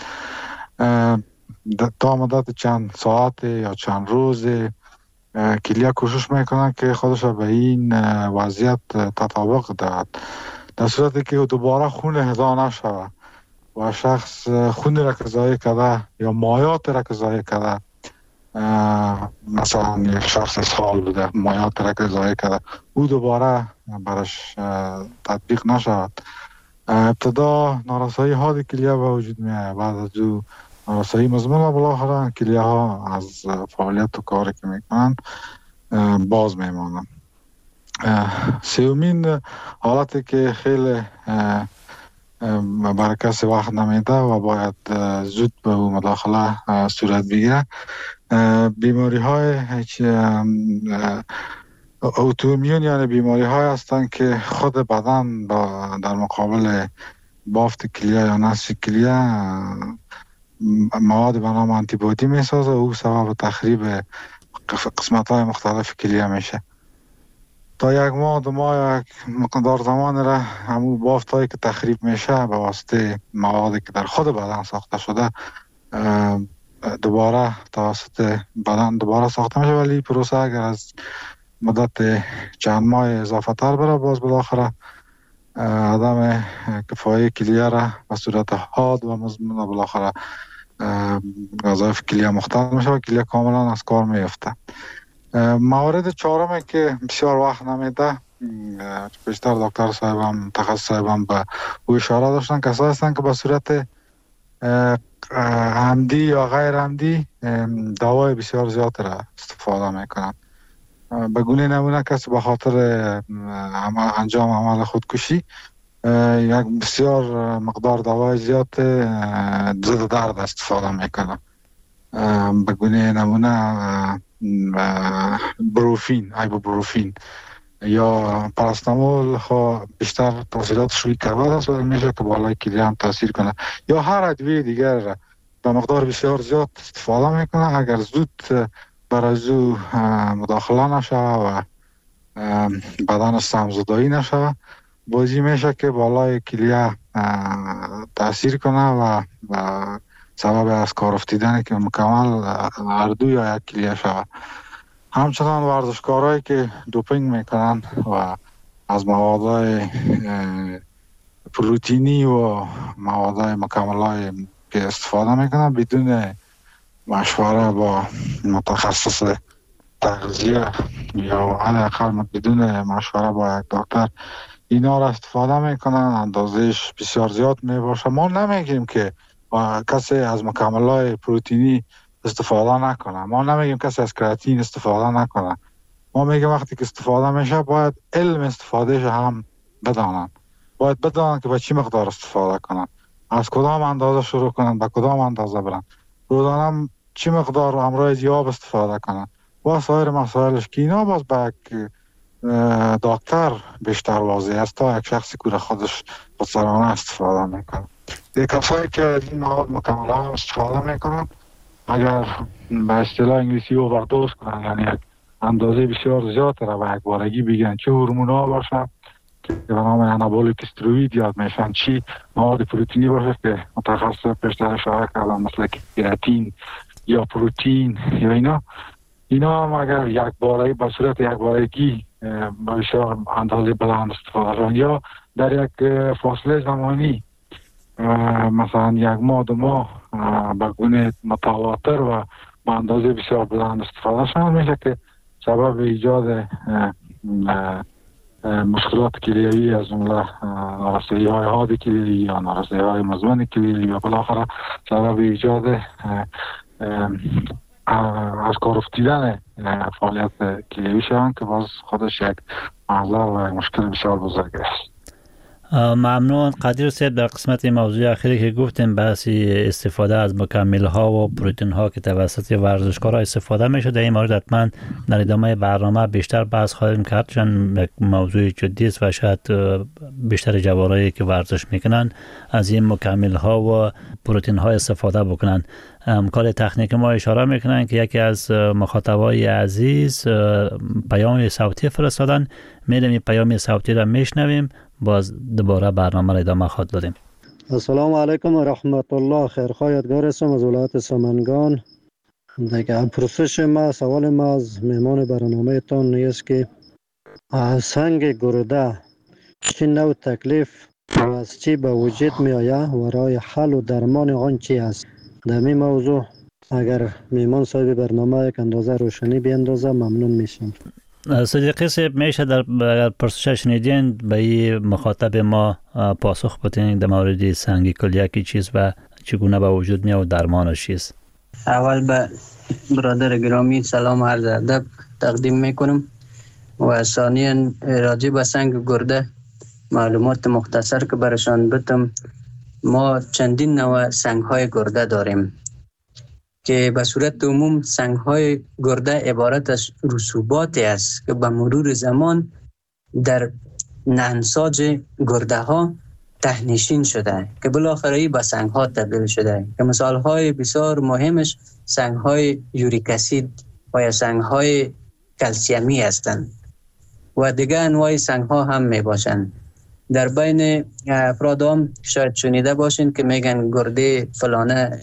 تا مدت چند ساعت یا چند روز کلیه کوشش میکنن که خودش به این وضعیت تطابق دهد، در صورتی که دوباره خون اهدا نشود و شخص خون را که ضایع کرده یا مایات را که ضایع کرده، مثلا یک شخص اسهال بوده مایات را که ضایع کرده او دوباره برش تطبیق نشود. ابتدا نارسایی ها کلیه به وجود میاد، بعد از او نارسایی مزمن و بالاخره کلیه ها از فعالیت و کاری که میکنن باز میمانن. سومین حالتی که خیلی برای کسی وقت نمیده و باید زود به او مداخله صورت بگیره، بیماری های اوتومیون، یعنی بیماری های هستند که خود بدن در مقابل بافت کلیه یا نسج کلیه مواد به نام آنتیبادی میسازه و او سبب تخریب قسمت های مختلف کلیه میشه. تا یک ماه دو ماه یک مقدار زمان را همون بافت هایی که تخریب میشه به واسطه موادی که در خود بدن ساخته شده دوباره توسط بدن دوباره ساخته میشه، ولی پروسه اگر از مدت چند ماه اضافه تر بره باز بالاخره عدم کفایی کلیه را به صورت حاد و مزمن و بالاخره وظایف کلیه مختل میشه و کلیه کاملا از کار میفته. موارد چهارمی که بسیار وقت نمیده، بیشتر دکتر صاحبم متخصص صاحبم به او اشاره داشتن، کسایی هستن که به صورت عمدی یا غیر عمدی دوای بسیار زیاد را استفاده میکنن. به گونه نمونه کسی به خاطر انجام عمل خودکشی یک بسیار مقدار دوای زیاد ضد درد استفاده میکنه. به گونه نمونه ایبوبروفین یا پاراستامول بیشتر تاثیراتش روی کبد است و میشه که بالای کلیه هم تاثیر کنه، یا هر ادویه دیگر را به مقدار بسیار زیاد استفاده میکنه. اگر زود برای او مداخله نشه و بدن سمزدایی نشه بازی میشه که بالای کلیه تاثیر کنه و سبب از کار افتیدن که مکمل هر دو یا یک کلیه شود. همچنان ورزشکارهایی که دوپینگ میکنن و از موادهای پروتئینی و موادهای مکمل‌های که استفاده میکنن بدون مشوره با متخصص تغذیه یا حداقل بدون مشوره با یک دکتر اینا را استفاده میکنن، اندازهش بسیار زیاد میباشه. ما نمیگیم که کسی از مکمل‌های پروتئینی استفاده نکنه، ما نمیگیم کسی از کراتین استفاده نکنه، ما میگیم وقتی که استفاده میشه باید علم استفادهش هم بدانن، باید بدانن که به چی مقدار استفاده کنن، از کدام اندازه شروع کنن، به کدام اندازه برن، روزانه چی مقدار امراض یاب استفاده کنن و سایر مسائلش که اینا باز به یک دکتر بیشتر واضح است تا یک شخصی که خودش خودسرانه استفاده میکنه. کسایی که از این مواد مکمل استفاده میکنن اگر به اصطلاح انگلیسی اووردوز کنن، یعنی یک اندازه بسیار زیاد را به یک بارگی بگیرن، چه هورمونا باشه که به نام انابولیک استروئید یاد میشن، چی مواد پروتئینی باشه که متخصص پیشتر اشاره کردم مثل کراتین یا پروتئین یا اینا هم اگر یک بارگی به صورت یک بارگی بسیار اندازه بلند استفاده کنن یا در یک فاصله زمانی مثلا یک ماه دو ماه به گونه متواتر و با اندازه بسیار بلند استفاده شدن میشه که سبب ایجاد مشکلات کلیوی از جمله نارسایی های حاد کلیوی یا نارسایی های مزمن کلیوی و بالاخره سبب ایجاد از کار افتیدن فعالیت کلیوی شدن که باز خودش یک معضل و مشکل بسیار بزرگ است. ممنون قدیر صاحب. در قسمت موضوع اخیری که گفتیم بحثی استفاده از مکمل ها و پروتئین ها که توسط ورزشکارا استفاده میشه، در این مورد حتما در ادامه برنامه بیشتر بحث خواهیم کرد، چون یک موضوع جدی است و شاید بیشتر جوانایی که ورزش میکنن از این مکمل ها و پروتئین ها استفاده بکنن. کار تکنیک ما اشاره میکنن که یکی از مخاطبای عزیز پیام صوتی فرستادن، میریم این پیام صوتی را میشنویم، باز دوباره برنامه را ادامه خواهد دادیم. السلام علیکم و رحمت الله. خیرخواه یادگار هستم از ولایت سمنگان. دیگه پرسش ما، سوال ما از مهمان برنامه تان نیست که سنگ گرده چی نوع تکلیف و از چی به وجود می آید و راه حل و درمان آن چی است؟ در این موضوع اگر مهمان صاحب برنامه یک اندازه روشنی بیندازه ممنون میشم. صدیقی صاحب میشه در پرسش شنیدین به این مخاطب ما پاسخ بدین در مورد سنگ کلیه چیست و چگونه به وجود میاد و درمانش چیست؟ اول به برادر گرامی سلام عرض ادب تقدیم میکنم و ثانیا راجع به سنگ گرده معلومات مختصر که برشان بدم. ما چندین نوع سنگ های گرده داریم که به صورت عموم سنگ های گرده عبارت از رسوباتی است که به مرور زمان در نساج گرده ها ته‌نشین شده که بالاخره به سنگ ها تبدیل شده که مثال های بسیار مهمش سنگ های یوریک اسید و یا سنگ های کلسیمی هستند و دیگه انواع سنگ ها هم می باشند. در بین افراد هم شاید شنیده باشین که میگن گرده فلانه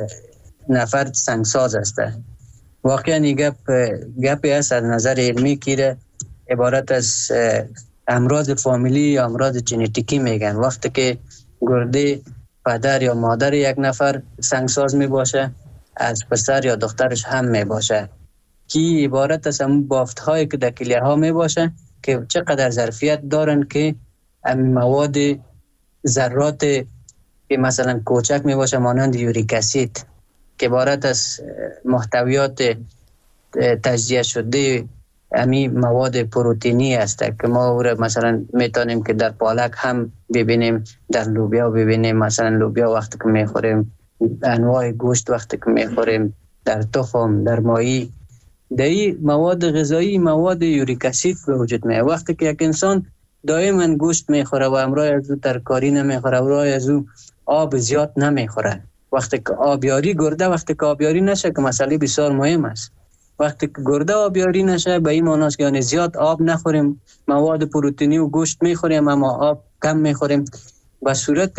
نفر سنگساز است. واقعا این گپی است از نظر علمی که عبارت از امراض فامیلی یا امراض ژنتیکی میگن. وقتی که گرده پدر یا مادر یک نفر سنگساز می باشه از پسر یا دخترش هم می باشه که عبارت از همون بافت هایی که در کلیه ها می باشه که چقدر ظرفیت دارن که مواد ذرات که مثلا کوچک می باشه مانند یوریک اسید که عبارت از محتویات تجزیه شده امی مواد پروتئینی است که ما او را مثلا میتونیم که در پالک هم ببینیم، در لوبیا ببینیم، مثلا لوبیا وقتی که میخوریم، انواع گوشت وقتی که میخوریم، در تخم، در ماهی، در این مواد غذایی مواد یوریک اسید به وجود میاد. وقتی که یک انسان دائما گوشت میخوره و همراه از او ترکاری نمیخوره، همراه از او آب زیاد نمیخوره، وقتی که آبیاری گرده وقتی که آبیاری نشه که مسئله بسیار مهم است، وقتی که گرده آبیاری نشه به این معنی است که یعنی زیاد آب نخوریم، مواد پروتئینی و گوشت میخوریم اما آب کم میخوریم، به صورت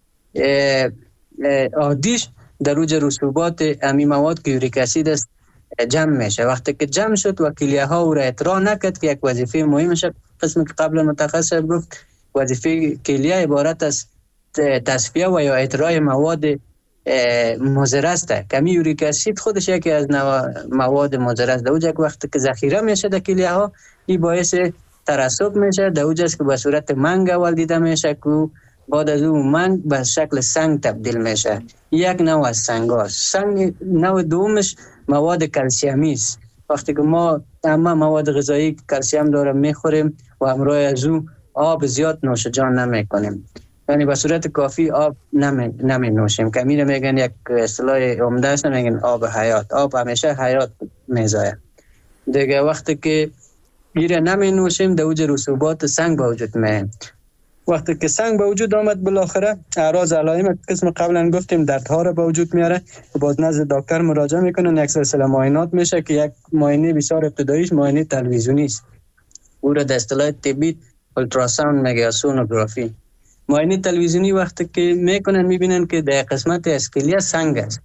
عادیش در اوج رسوبات امی مواد که یوریک اسید است جمع میشه. وقتی که جمع شد و کلیه ها او را اطراح نکرد که یک وظیفه مهمش قسمی که قبل متخصص گفت وظیفه کلیه عبارت از تصفیه و یا اطراح مواد مضر است. کمی یوریک اسید خودش یکی از مواد مضر است. در اوج وقتی که ذخیره میشه در کلیه ها این باعث ترسب میشه، در اوج است که به صورت منگ اول دیده میشه که بعد از اون منگ به شکل سنگ تبدیل میشه. یک نوع از سنگ هست. سنگ نوع دومش مواد کلسیمی است. وقتی که ما همه مواد غذایی کلسیم داره میخوریم و همراه از اون آب زیاد نوش جان نمیکنیم، یعنی به صورت کافی آب نمی نوشیم که میره میگن یک اصطلاح عمده است میگن آب حیات. آب همیشه حیات میزاید دیگه. وقتی که میره نمی نوشیم در اوج رسوبات سنگ به وجود میاد. وقتی که سنگ به وجود آمد بالاخره اعراض علائم قسم قبلا گفتیم دردها را به وجود میاره و باز نزد دکتر مراجعه میکنن، یک سلسله معاینات میشه که یک معاینه بسیار ابتداییش معاینه تلویزیونی است، او را در اصطلاح طبی اولتراساوند میگه، سونوگرافی. معاینه تلویزیونی وقتی که میکنن میبینن که در قسمت اسکلیه سنگ است.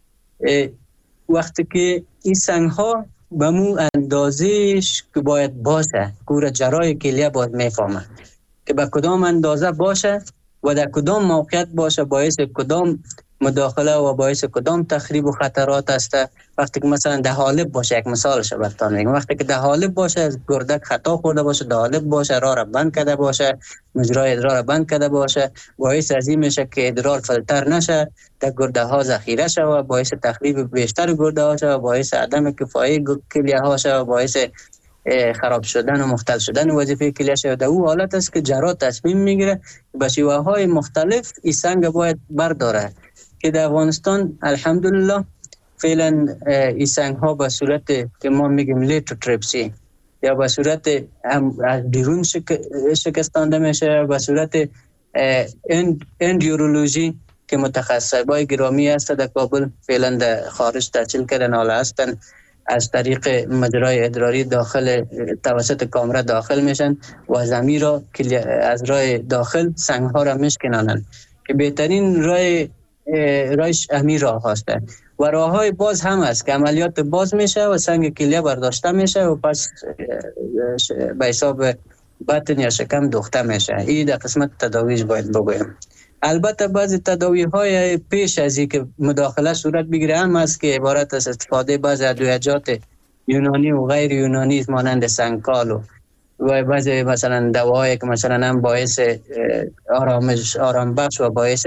وقتی که این سنگ ها به مو اندازهش که باید باشه که جراح کلیه باید میفهمه که به کدام اندازه باشه و در کدام موقعیت باشه، باعث کدام مداخله و باعث کدام تخریب و خطرات است. وقتی که مثلا ده حالب باشه، یک مثالش براتون میگم، وقتی که ده حالب باشه از گردک خطا خورده باشه، ده حالب باشه راه را بند کرده باشه، مجرای ادرار را بند کرده باشه، باعث از این میشه که ادرار فلتر نشه، در گرده ها ذخیره شه و باعث تخریب بیشتر گرده ها شه و باعث عدم کفایی کلیه ها شه و باعث خراب شدن و مختل شدن وظیفه کلیه‌اش در او حالت است که جراح تصمیم میگیره به شیوه‌های مختلف این سنگ باید برداره که در افغانستان الحمدلله فعلا این سنگ ها به صورت که ما میگیم لیتوتریپسی یا به صورت از بیرون شکستانده میشه، به صورت اندیورولوژی که متخصصای گرامی هست در کابل فعلا در خارج تحصیل کردن، حالا هستن از طریق مجرای ادراری داخل توسط کامره داخل میشن و زمین را از راه داخل سنگ ها را میشکنانند که بهترین رایش امی راه هسته و راه های باز هم هست که عملیات باز میشه و سنگ کلیه برداشته میشه و پس به حساب بطن یا شکم دوخته میشه. این در قسمت تداویش باید بگویم. البته بعضی تداوی های پیش از این که مداخله صورت بگیره هم است که عبارت از استفاده بعضی ادویجات یونانی و غیر یونانی مانند سنگکال و بعضی مثلا دواهایی که مثلا هم باعث آرام بخش و باعث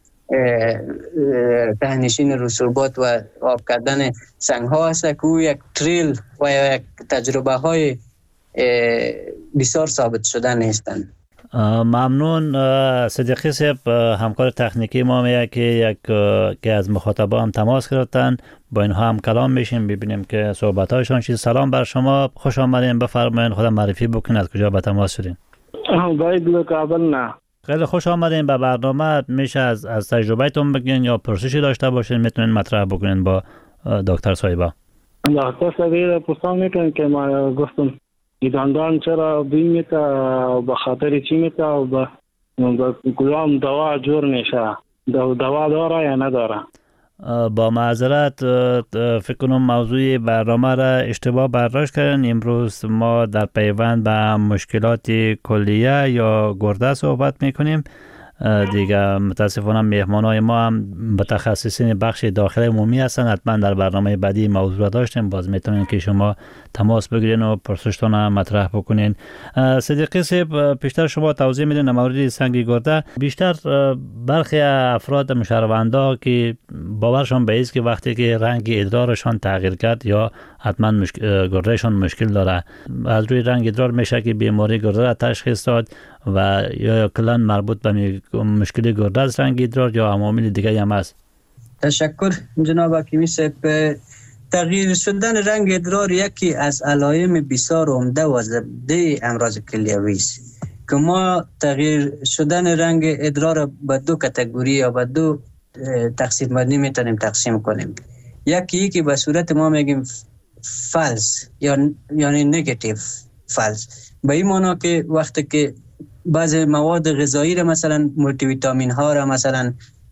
تهنشین رسوبات و آب کردن سنگ ها هست که او یک تریل و یک تجربه های بسیار ثابت شده نیستند. ممنون. صدیقی صاحب همکار تکنیکی ما میگه که از مخاطبا هم تماس گرفتن، با اینها هم کلام میشیم ببینیم که صحبت هایشان چیز. سلام بر شما، خوش آمدین، بفرمایید خودم معرفی بکنید از کجا به تماس شدین. باید کابل نه. خیلی خوش آمدین به برنامه. میشه از تجربهتون بگین یا پرسشی داشته باشین میتونین مطرح بکنین با دکتر صاحبا. دکتر صاحب پرسان میکنن که ما گفتم دندان چرا بین میته به خاطر چی میته و به کدام دوا جور میشه، دوا داره یا نداره؟ با معذرت فکر کنم موضوع برنامه را اشتباه برداشت کردن. امروز ما در پیوند به مشکلات کلیه یا گرده صحبت میکنیم. دیگه متاسفانه مهمانای ما هم متخصصین بخش داخل عمومی هستن. حتما در برنامه بعدی موضوع داشتیم، باز میتونین که شما تماس بگیرین و پرسشتون مطرح بکنین. صدیقی صاحب پیشتر شما توضیح میدین مورد سنگ گرده. بیشتر برخی افراد مشروندا که باورشون به است که وقتی که رنگ ادرارشان تغییر کرد یا حتما گردهشان مشکل داره، از روی رنگ ادرار میشه که بیماری گرده را تشخیص داد و یا کلا مربوط به مشکل گرده از رنگ ادرار یا عوامل دیگه هم است. تشکر جناب حکیمی صاحب. تغییر شدن رنگ ادرار یکی از علائم بسیار عمده و زبده امراض کلیوی است که ما تغییر شدن رنگ ادرار به دو کاتگوری یا به دو تقسیم بندی میتونیم تقسیم کنیم. یکی که به صورت ما میگیم فالس یعنی نگاتیو فالس، به این معنی که وقتی که بعض مواد غذایی را مثلا مولتی ویتامین ها را مثلا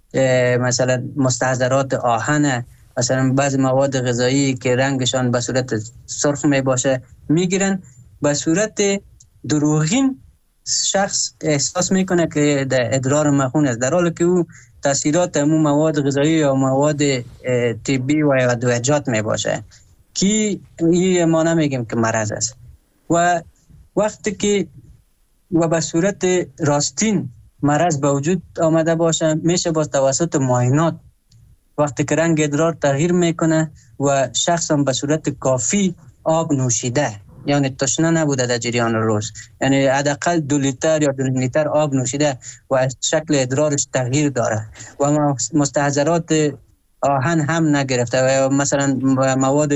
مستحضرات آهن، مثلا بعض مواد غذایی که رنگشان به صورت سرخ می باشه میگیرن، به صورت دروغین شخص احساس میکنه که در ادرار مخون است، در حالی که او تاثیرات همون مواد غذایی یا مواد طبی و ادویجات می باشه که این ما نمیگیم که مرض است. و وقتی که و به صورت راستین مرض به وجود آمده باشه، میشه با توسط معاینات وقتی که رنگ ادرار تغییر میکنه و شخص هم به صورت کافی آب نوشیده، یعنی تشنه نبوده در جریان روز، یعنی حداقل 2 لیتر یا 2 لیتر آب نوشیده و شکل ادرارش تغییر داره و مستحضرات آهن هم نگرفته و مثلا مواد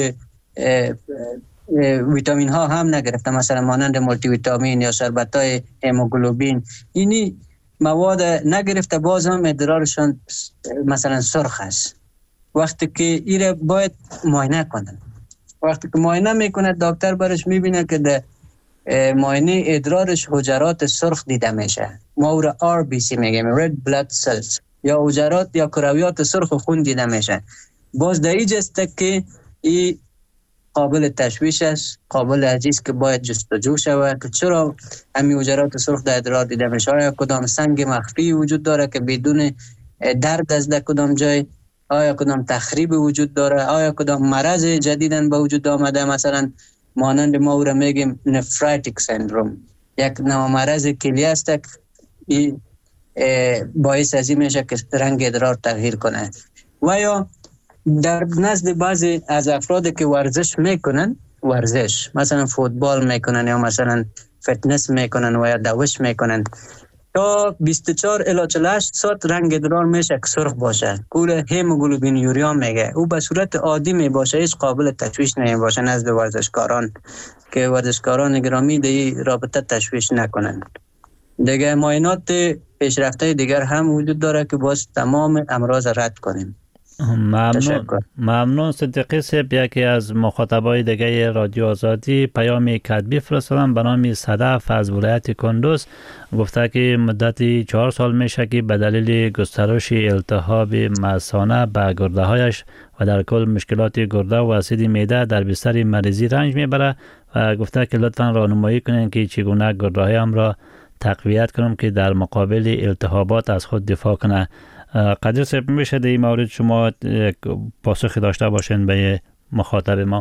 ویتامین ها هم نگرفته، مثلا مانند مولتی ویتامین یا شربت های هموگلوبین، اینی مواد نگرفته، باز هم ادرارشان مثلا سرخ است. وقتی که ایره باید معاینه کنن، وقتی که معاینه میکنه دکتر برش میبینه که در معاینه ادرارش حجرات سرخ دیده میشه، ما او را RBC میگیم Red Blood Cells، یا حجرات یا کرویات سرخ خون دیده میشه. باز در اینجاست که این قابل تشویش است، قابل عزیز که باید جستجو شود که چرا همین حجرات سرخ در ادرار دیده میشه. آیا کدام سنگ مخفی وجود داره که بدون درد از در کدام جای، آیا کدام تخریب وجود داره، آیا کدام مرض جدیدن به وجود آمده، مثلا مانند ما او را میگیم نفرایتیک سندروم، یک نوع مرض کلیه است که باعث از این میشه که رنگ ادرار تغییر کنه. و یا در نزد بعضی از افراد که ورزش میکنن ورزش، مثلا فوتبال میکنن یا مثلا فتنس میکنن و یا دوش میکنن، تا 24 الی 48 ساعت رنگ ادرار میشه که سرخ باشه، کور هموگلوبین یوریا میگه، او به صورت عادی میباشه، هیچ قابل تشویش نمیباشه نزد ورزشکاران، که ورزشکاران گرامی در رابطه تشویش نکنن. دیگه معاینات پیشرفته دیگر هم وجود داره که باز تمام امراض رد کنیم. ممنون صدیقی صاحب. یکی از مخاطبای دیگه رادیو آزادی پیامی کتبی فرستادن به نام صدف از ولایت کندوز، گفته که مدتی 4 سال میشه که به دلیل گسترش التهاب مثانه به گرده هایش و در کل مشکلات گرده و اسید معده در بستر مریضی رنج میبره و گفته که لطفا راهنمایی کنین که چگونه گرده هایم را تقویت کنم که در مقابل التهابات از خود دفاع کنه. قدیر صاحب میشه در این مورد شما پاسخی داشته باشین به مخاطب ما؟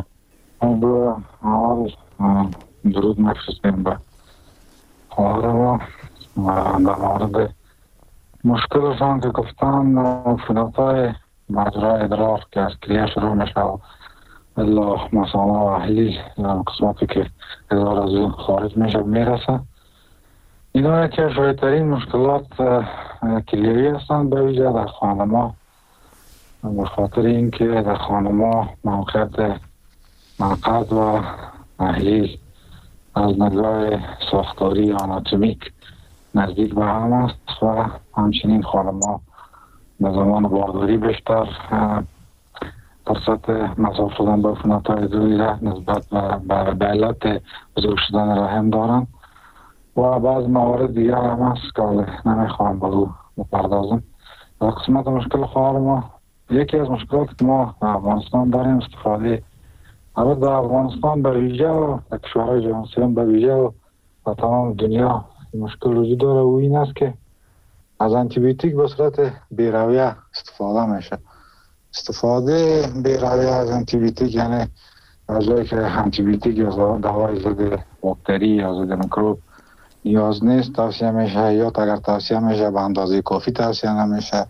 درود مخصوصیم به خواهر ما در مورد مشکلشان که گفتن عفونت‌های مجرای ادرار که از کلیه شروع میشه الا مثانه و احلیل قسمتی که ادرار از اون خارج میشه میرسه، اینا یکی از شایدترین مشکلات کلیوی هستند به ویژه در خانما، به خاطر اینکه در خانما موقعیت مقعد و احلیل از نگاه ساختاری یا آناتومیک نزدیک به هم است و همچنین خانما به زمان بارداری بیشتر فرصت مصاب شدن به عفونت‌های دوری نسبت به علت بزرگ شدن رحم دارند و بعض موارد دیگر هم هست که نمیخوام به او بپردازم. در قسمت مشکل خواهر ما، یکی از مشکلات که ما در افغانستان داریم استفاده، البته در افغانستان به ویژه و در کشورهای جهان سوم به ویژه و تمام دنیا مشکل وجود داره و این است که از انتیبیوتیک به صورت بی‌رویه استفاده میشه. استفاده بی‌رویه از انتیبیوتیک یعنی از جایی که انتیبیوتیک یا دوای ضد باکتری یا ضد میکروب نیاز نیست توصیه میشه، یا اگر توصیه میشه به اندازه کافی توصیه نمیشه.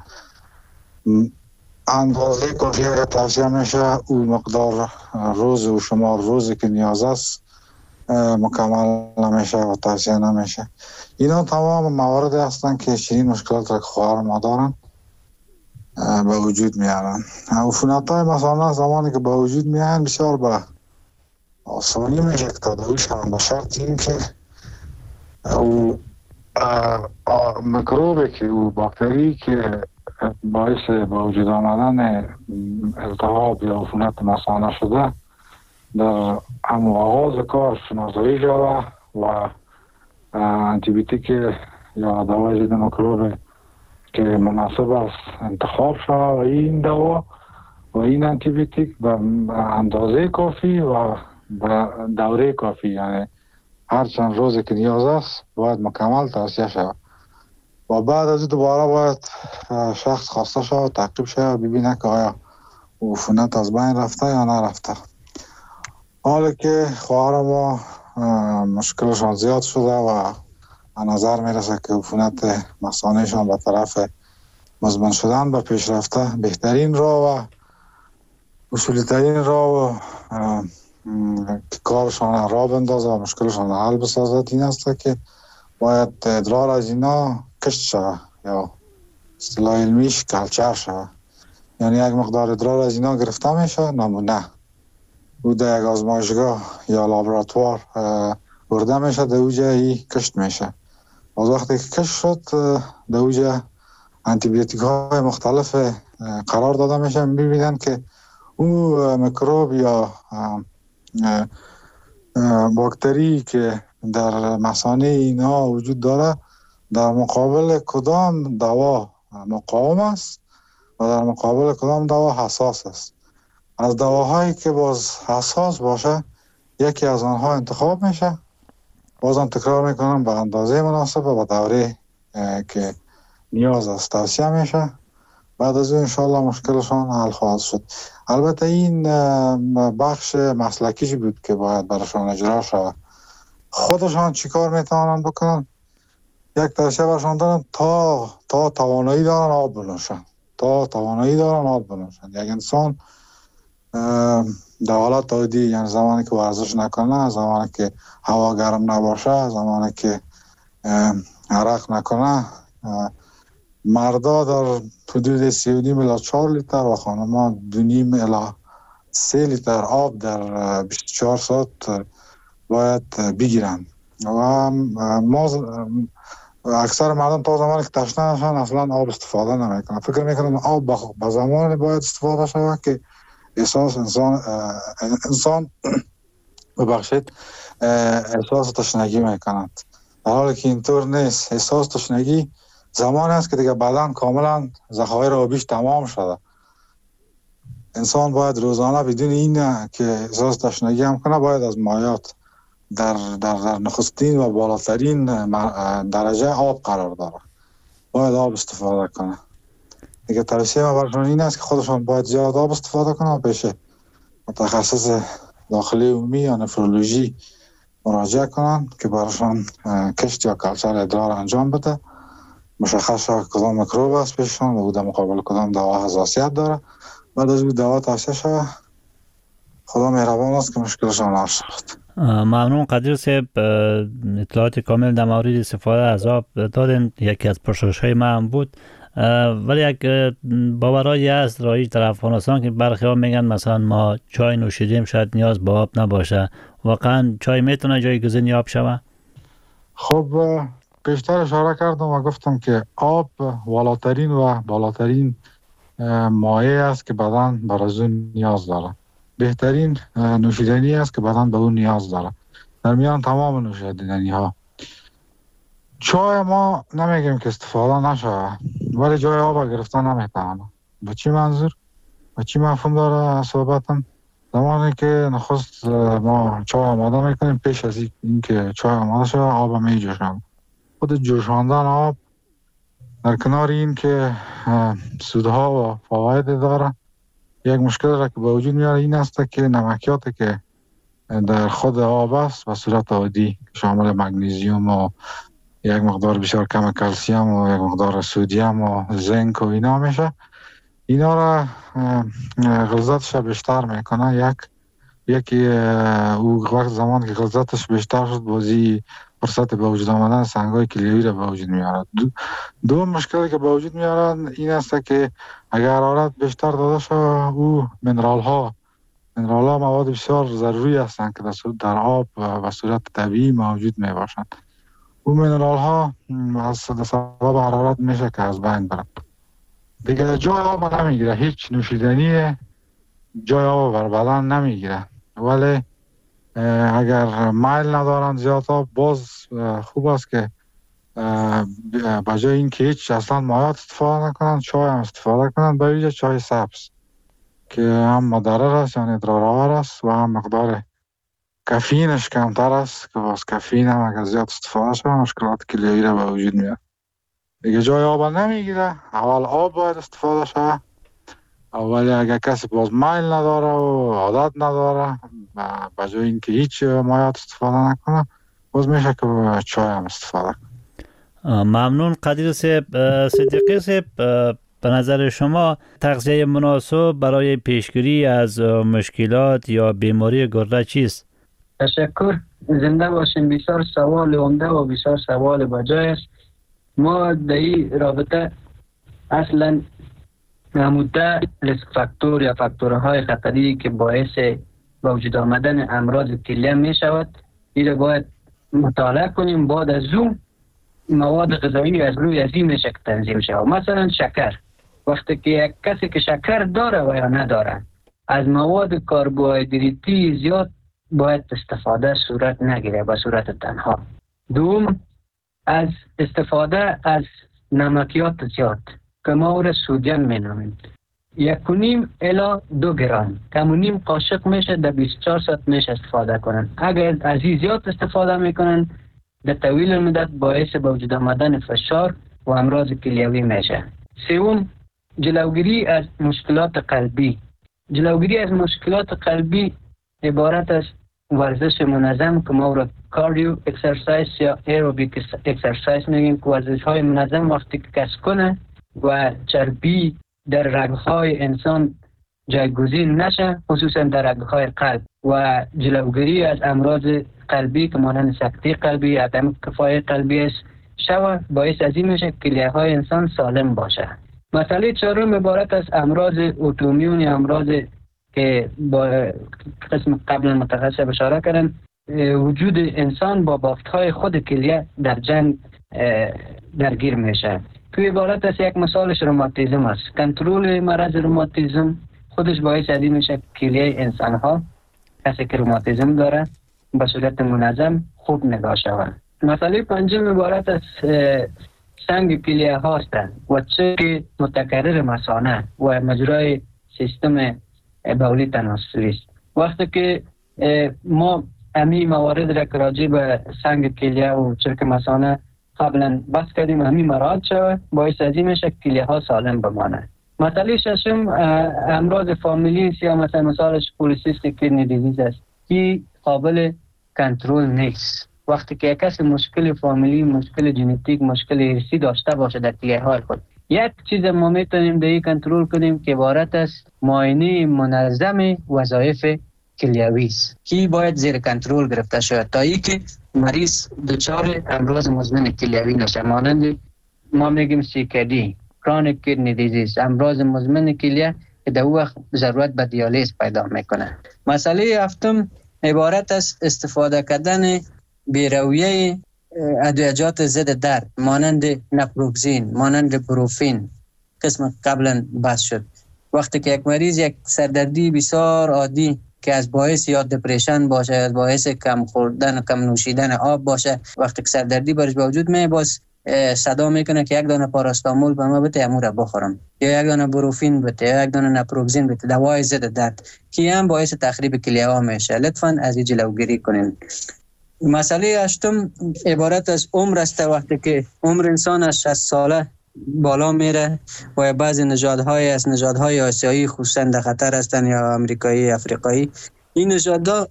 اندازه کافی اگر توصیه میشه او مقدار روز و شمار روزی که نیاز است مکمل نمیشه و توصیه نمیشه. اینا تمام مواردی هستند که چنین مشکلات را که خواهر ما دارن به وجود میارن. عفونت‌های مثلا زمانی که به وجود میان بسیار به آسانی میشه که تداویش هم به شرط این که او میکروبی که او باکتری که باعث به وجود آمدن التهاب یا عفونت مثانه شده در همون آغاز کار شناسایی شده و انتیبیوتیک یا دوای ضد میکروب که مناسب است انتخاب شده و این دوا و این انتیبیوتیک به اندازه کافی و به دوره کافی، یعنی هر چند روزی که نیاز است باید مکمل توصیه شود و بعد از دوباره باید شخص خواسته شود تعقیب شود و ببینه که آیا عفونت از بین رفته یا نرفته. حالا که خواهر ما مشکلشان زیاد شده و به نظر میرسه که عفونت مثانهشان به طرف مزمن شدن به پیش رفته، بهترین راه و اصولی ترین راه که کارشان را بندازه و مشکلشان حل بسازد این است که باید ادرار از اینا کشت شود یا اصطلاح علمیش کلچر شود، یعنی یک مقدار ادرار از اینا گرفته میشه، نمونه او در یک آزمایشگاه یا لابراتوار برده میشه، در اوجه ای کشت میشه. از وقتی که کشت شد در اوجه انتیبیوتیک های مختلف قرار داده میشه، میبینن که او میکروب یا باکتری که در مثانه اینا وجود داره در مقابل کدام دوا مقاوم است و در مقابل کدام دوا حساس است. از دواهایی که باز حساس باشه یکی از آنها انتخاب میشه، بازم تکرار میکنم به اندازه مناسب و به دوره که نیاز است توصیه میشه. بعد از اون انشاءالله مشکلشان حل خواهد شد. البته این بخش مسلکیش بود که باید براشان اجرا شود. خودشان چیکار میتوانند بکنن؟ یک توصیه براشان دارن تا توانایی دارن آب بنوشن. یک انسان در حالت عادی، یعنی زمانی که ورزش نکنه، زمانی که هوا گرم نباشه، زمانی که عرق نکنه، مردا در حدود 3.5 الی 4 لیتر و خانم‌ها 2.5 الی 3 لیتر آب در 24 ساعت باید بگیرن. و ما اکثر مردم تا زمانی که تشنه نشن اصلا آب استفاده نمیکنن. فکر میکنن آب به زمانی باید استفاده شود که انسان ببخشید احساس تشنگی میکنند، در حالی که اینطور نیست. احساس تشنگی زمانی است که دیگه بدن کاملا ذخایر آبیش تمام شده. انسان باید روزانه بدون این که احساس تشنگی هم کنه باید از مایات در نخستین و بالاترین درجه آب قرار داره، باید آب استفاده کنه. دیگه توصیه ما برشون این است که خودشان باید زیاد آب استفاده کنه و پیش متخصص داخلی عمومی یا نفرولوژی مراجعه کنن که برشان کشت یا کلچر ادرار انجام بده، مشخص شد کدام میکروب است پیششان و در مقابل کدام دوا حساسیت داره. بعد از دوا توصیه شد. خدا مهربان است که مشکلشان حل شد. ممنون قدیر صاحب، اطلاعات کامل در مورد استفاده از آب دادن. یکی از پرسش‌های من هم بود، ولی یک باورایی هست رایج در افغانستان که برخی ها میگن مثلا ما چای نوشیدیم شاید نیاز به آب نباشه. واقعا چای میتونه جایگزین آب شوه؟ خب پیشتر اشاره کردم و گفتم که آب والاترین و بالاترین مایع است که بدن بر از اون نیاز داره. بهترین نوشیدنی است که بدن به اون نیاز داره در میان تمام نوشیدنی ها. چای ما نمیگیم که استفاده نشه، ولی جای آب گرفتن نمیتونه. به چی منظور؟ به چی مفهوم داره صحبتم؟ زمانی که نخست ما چای آماده میکنیم، پیش از این که چای آماده شده آب میجوشیم. خود جوشاندن آب در کنار این که سودها و فواید داره، یک مشکل را که به وجود میاره این است که نمکیاتی که در خود آب است به صورت عادی شامل مگنیزیم و یک مقدار بسیار کم کلسیم و یک مقدار سدیم و زنک و اینا میشه، اینا را غلظتش بیشتر میکنه. یکی او وقت زمان که غلظتش بیشتر شد بازی فرصت به وجود آمدن سنگای کلیویی را به وجود میارد. دو مشکلی که به وجود میارن این است که اگر حرارت بیشتر داده شد او منرال ها مواد بسیار ضروری هستند که در آب و صورت طبیعی موجود می باشند. او منرال ها از سبب حرارت میشه که از بین برند. دیگه جای آب نمیگیره، هیچ نوشیدنی جای آب بر بدن نمیگیره. ولی اگر میل ندارن زیاد آب، باز خوب است که بجای این که هیچ اصلا مایات استفاده نکنن، چای هم استفاده کنن، به ویژه چای سبز که هم مضر است یعنی ضررآور است و هم مقدار کافئینش کمتر است که باز کافئین هم اگر زیاد استفاده شد مشکلات کلیویی را به وجود میاره. دیگه جای آب نمیگیره، اول آب باید استفاده شد. ولی اگر کسی باز میل نداره و عادت نداره به جای اینکه هیچ مایات استفاده نکنه، باز میشه که چای هم استفاده کنه. ممنون قدیر صاحب. صدیقی صاحب، به نظر شما تغذیه مناسب برای پیشگیری از مشکلات یا بیماری گرده چیست؟ تشکر، زنده باشین. بسیار سوال عمده و بسیار سوال بجای است. ما در این رابطه اصلا نموده ریسک فاکتور یا فاکتورهای خطری که باعث به وجود آمدن امراض کلیه می شود، این را باید مطالعه کنیم. بعد از اون مواد غذایی از روی از این میشه که تنظیم شود. مثلا شکر، وقتی که یک کسی که شکر داره و یا نداره، از مواد کربوهیدراتی زیاد باید استفاده صورت نگیره به صورت تنها. دوم، از استفاده از نمکیات زیاد که ما او را سودیم مینامیم، 1.5 الی 2 گرم، کمونیم قاشق میشه در 24 ساعت میشه استفاده کنن. اگر از این زیاد استفاده میکنن در طویل مدت باعث به وجود آمدن فشار و امراض کلیوی میشه. سوم، جلوگیری از مشکلات قلبی. جلوگیری از مشکلات قلبی عبارت از ورزش منظم که ما را کاردیو اکسرسایز یا ایروبیک اکسرسایز میگیم، که ورزش های منظم وقتی که کسب کنه و چربی در رگهای انسان جایگزین نشه، خصوصا در رگ‌های قلب و جلوگیری از امراض قلبی که مانند سکته قلبی، عدم کفای قلبی است شود، باعث از این میشه که کلیه‌های انسان سالم باشه. مسئله چهارم عبارت از امراض اتومیون، امراض که با قسم قبل متخصص اشاره کردن، وجود انسان با بافت‌های خود کلیه در جنگ درگیر میشه. توی عبارت از یک مثالش روماتیسم است. کنترل مرض روماتیسم خودش باعث از این میشه کلیه انسان ها، کسی که روماتیسم داره، به صورت منظم خوب نگاه شود. مسئله پنجم عبارت از سنگ کلیه هاستند و چه متکرر مثانه و مجرای سیستم بولی تناسلی است. وقتی که ما امی موارد را که راجع به سنگ کلیه و چرک مثانه قبلا بحث کردیم، همی مراد شود، باعث از این میشه کلیه ها سالم بمانه. مسئله ششم امراض فامیلی است، یا مثالش پولیسیستیک کدنی دیزیز است. این قابل کنترل نیست. وقتی که کسی مشکل فامیلی، مشکل ژنتیک، مشکل ارثی داشته باشه در کلیه های خود، یک چیز ما میتونیم دیگه کنترل کنیم که عبارت است معاینه منظم وظایف کلیوی است که باید زیر کنترل گرفته شود تا اینکه مریض دچار امراض مزمن کلیوی نشه، مانند ما میگیم CKD کرونیک کدنی دیزیز، امراض مزمن کلیه که در وقت ضرورت به دیالیز پیدا میکنه. مسئله هفتم عبارت است استفاده کردن بی‌رویه ادویه‌جات ضد درد مانند نپروکسین، مانند بروفین، قسم قبلا بحث شد. وقتی که یک مریض یک سردردی بسیار عادی که از باعث یا دپرشن باشه، از باعث کم خوردن و کم نوشیدن آب باشه، وقتی که سردردی برش به وجود میاد، باز صدا میکنه که یک دانه پاراستامول به ما بده، امو را بخورم، یا یک دانه بروفین بده، یا یک دانه نپروکسین بده، دوای ضد درد که هم باعث تخریب کلیه ها میشه. لطفاً از این جلوگیری کنین. مسئله هشتم عبارت از عمر است. وقتی که عمر انسان از 60 ساله بالا میره و بعضی نژادهای از نژادهای آسیایی خصوصا در خطر هستند، یا امریکایی، افریقایی، این نژادها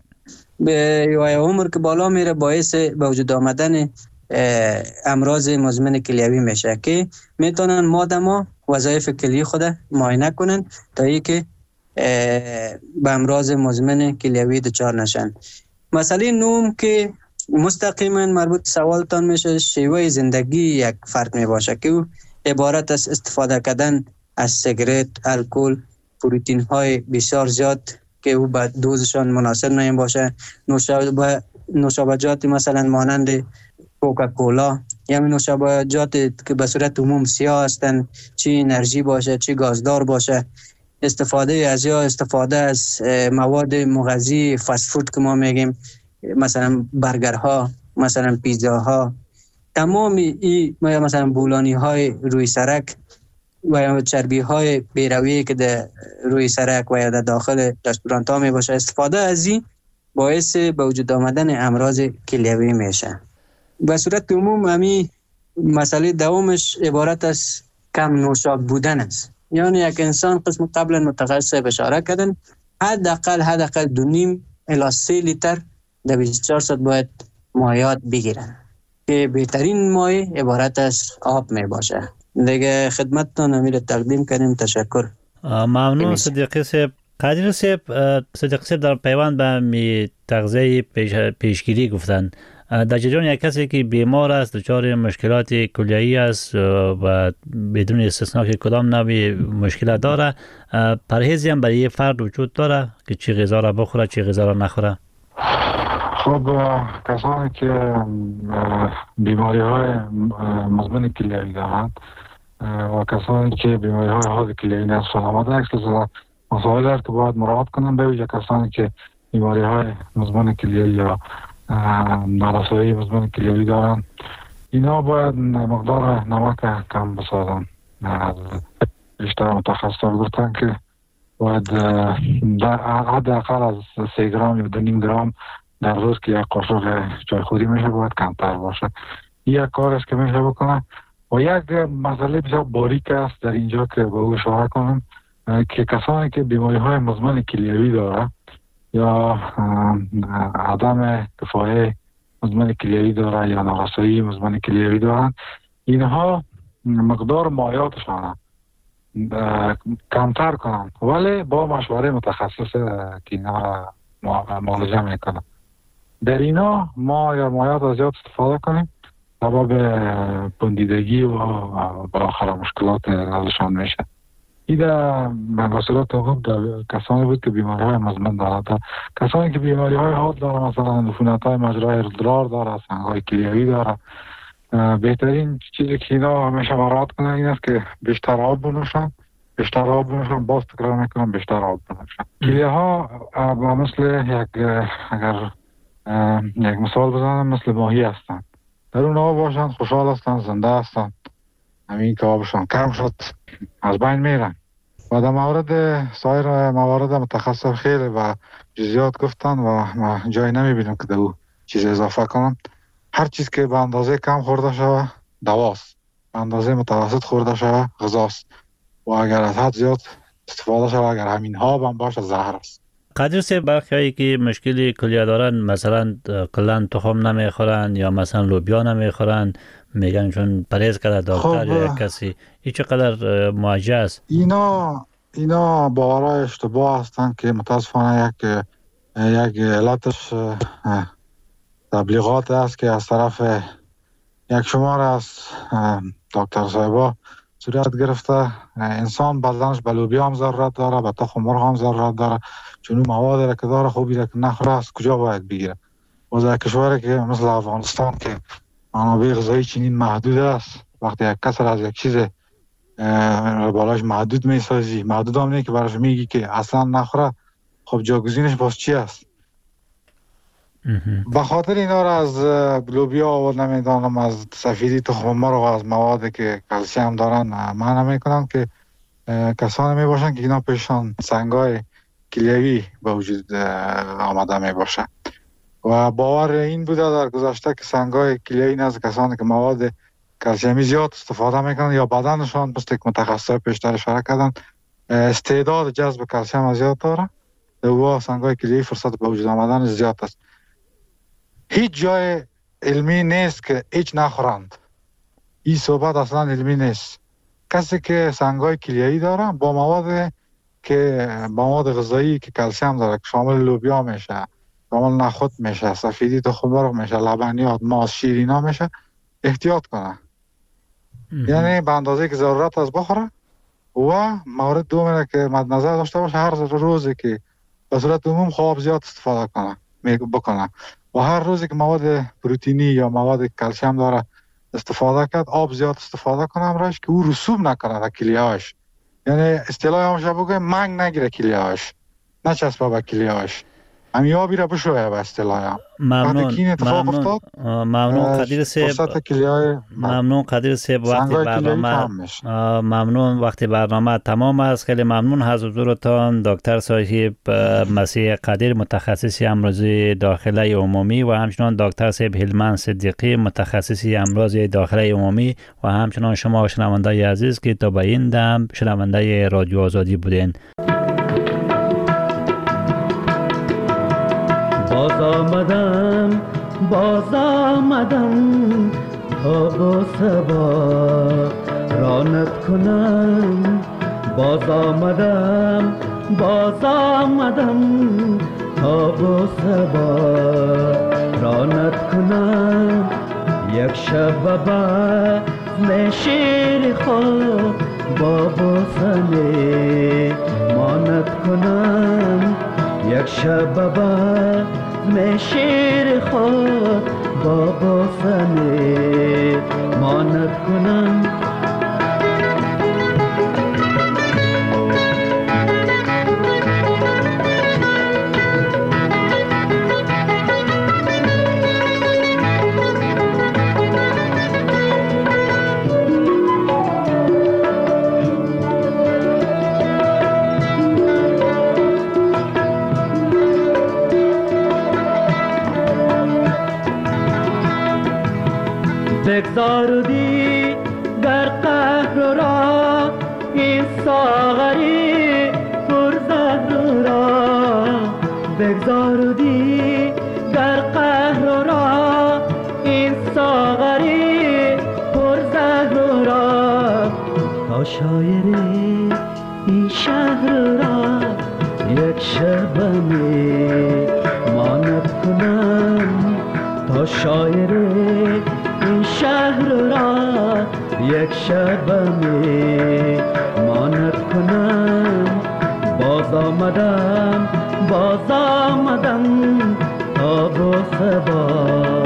به عمر که بالا میره باعث به وجود آمدن امراض مزمن کلیوی میشه که میتونن مادما وظایف کلیه خود معاینه کنن تا اینکه به امراض مزمن کلیوی دچار نشن. مسئله نهم که مستقیما مربوط سوالتان میشه، شیوه زندگی یک فرد می باشه که او عبارت از استفاده کردن از سیگرت، الکل، پروتئین های بسیار زیاد که او به دوزشان مناسب نمی باشه، نوشابه‌جات مثلا مانند کوکاکولا یا نوشابه‌جات که به صورت عموم سیاه هستند، چی انرژی باشه چی گازدار باشه، استفاده از مواد مغذی فست فود که ما میگیم، مثلا برگرها، مثلا پیزاها، تمام این مثلا بولانی های روی سرک و چربی های بیرویه که در روی سرک و یا در داخل رستورانت ها می باشه، استفاده از این باعث به وجود آمدن امراض کلیوی میشه. به صورت عموم همین مسئله دومش عبارت از کم نوشابه بودن است. یعنی یک انسان قسم قبلا متخصص اشاره کردن حداقل 2.5 الی 3 لیتر در 24 ساعت باید مایعات بگیرن که بهترین مایع عبارت از آب می باشه. دیگه خدمتتان امیر تقدیم کنیم. تشکر. ممنون صدیقی صاحب. قادر صاحب، صدیقی صاحب در پیوند به می تغذیه پیشگیری گفتن. در جریان یک کسی که بیمار است، دچار مشکلات کلیه‌ای است و بدون استثنا که کدام نوع مشکل داره، پرهیزی هم برای فرد وجود داره که چی غذا را بخوره چی غذا را نخوره؟ خب کسانی که بیماری های مزمن کلیوی دارند و کسانی که بیماری های حاد کلیوی نصف آمده اکثر مسائل است که باید مراعات کنند، به ویژه کسانی که بیماری های مزمن کلیوی یا نارسایی مزمن کلیوی دارند، اینا باید مقدار نمک کم بسازن. بیشتر متخصصان گفتن که باید حداقل از 3 گرم یا 2.5 گرم در روز که یک قاشق چایخوری میشه باید کمتر باشه. یک کار است که میشه بکنه. و یک مسئله بسیار باریک است در اینجا که به او اشاره کنم که کسانی که بیماری های مزمن کلیوی داره یا عدم کفایه مزمن کلیوی داره یا نارسایی مزمن کلیوی دارن، اینها مقدار مایعاتشان کمتر کنن، ولی با مشوره متخصص که اینا معالجه میکنن. در اینا ما اگر مایعات از زیاد استفاده کنیم سبب بندیدگی و بالاخره مشکلات ازشان میشه. این در بصورت خوب کسانی بود که بیماری های مزمن دارند. کسانی که بیماری های حاد دارند، مثلا عفونت های مجرای ادرار دارند، سنگ های کلیوی دارند، بهترین چیزی که اینا همیشه مراعات کنن این است که بیشتر آب بنوشن. باز تکرار میکنم بیشتر آب بنوشن. کلیه ها مثل اگر یک مثال بزنم مثل ماهی هستن، در اون آب باشن خوشحال هستن، زنده هستن. همین که آبشان کم شد از بین میرن. و در مورد سایر موارد متخصص خیلی و جزئیات گفتن و ما جای نمیبینم که در او چیز اضافه کنم. هر چیز که به اندازه کم خورده شوه دواست، به اندازه متوسط خورده شوه غذاست و اگر از حد زیاد استفاده شوه، اگر همین ها هم باشه زهر است. قدر سه برخی هایی که مشکلی کلیه دارن، مثلا کلان تخم نمیخورن یا مثلا لوبیا نمیخورن، میگن چون پرهیز کرده دکتر یا کسی، این چقدر معجزه است؟ اینا باورهای اشتباه هستند که متاسفانه یک علتش تبلیغات است که از طرف یک شمار از دکتر صاحبا صورت گرفته. انسان بدنش به لوبیا هم ضرورت داره، به تخم مرغ هم ضرورت داره، چون اون مواد را که داره خوبی را که نخوره از کجا باید بگیره؟ و در کشوری که مثل افغانستان که منابع غذایی چنین محدود است، وقتی یک کس از یک چیز بالاش محدود میسازی، محدود هم نه که براش میگی که اصلا نخوره، خب جاگزینش باز چی است؟ به خاطر اینا را از لوبیا و نمیدانم از سفیدی تخم مرغ و از مواد که کلسیم دارن منع میکنن که کسانی می باشن که اینا پیشان سنگای کلیوی به وجود آمده می باشه. و باور این بوده در گذشته که سنگای کلیوی نزد کسانی که مواد کلسیمی زیاد استفاده میکنن یا بدنشان مثل متخصصای پیشتر اشاره کردن استعداد جذب کلسیم زیاد داره، و سنگای کلیوی فرصت به وجود آمدن زیاد است. هیچ جای علمی نیست که هیچ نخورند. این صحبت اصلا علمی نیست. کسی که سنگای کلیوی داره با مواد غذایی که کلسیم داره که شامل لوبیا میشه، شامل نخود میشه، سفیدی تخم مرغ میشه، لبنیات، ماست، شیر اینا میشه، احتیاط کنه. یعنی به اندازه که ضرورت است بخوره. و مورد دوم که مد نظر داشته باشه هر روزی که به صورت عموم خواب زیاد استفاده بکنه و هر روزی که مواد پروتئینی یا مواد کلسیم داره استفاده کرد، آب زیاد استفاده کنه امرش که او رسوب نکنه در کلیه‌اش. یعنی اصطلاح همش بگه منگ نگیره کلیه‌اش، نچسبه به کلیه‌اش، همین آبی را بشویه به اصطلاح. ممنون قدیر سیب وقتی برنامه ممنون وقتی برنامه تمام است. خیلی ممنون از حضورتان دکتر صاحب مسیح قدیر متخصص امراض داخله عمومی و همچنان دکتر صاحب هلمند صدیقی متخصص امراض داخله عمومی و همچنان شما شنونده عزیز که تا به این دم شنونده رادیو آزادی بودین. باز آمدم تا با سبا رانت کنم. باز آمدم تا با سبا رانت کنم. یک شب بزم شیر خواب با بوسنی مانت کنم. یک شب بزم شیر خواب با بوسنی مانت کنم. بگذاردی در قهر را این ساغری پرزهر را. بگذاردی در قهر را این ساغری پرزهر را. تا شاعری شبمی ماند کنم تا شاعر این شهر را یک شبمی ماند کنم. باز آمدم تا با صبا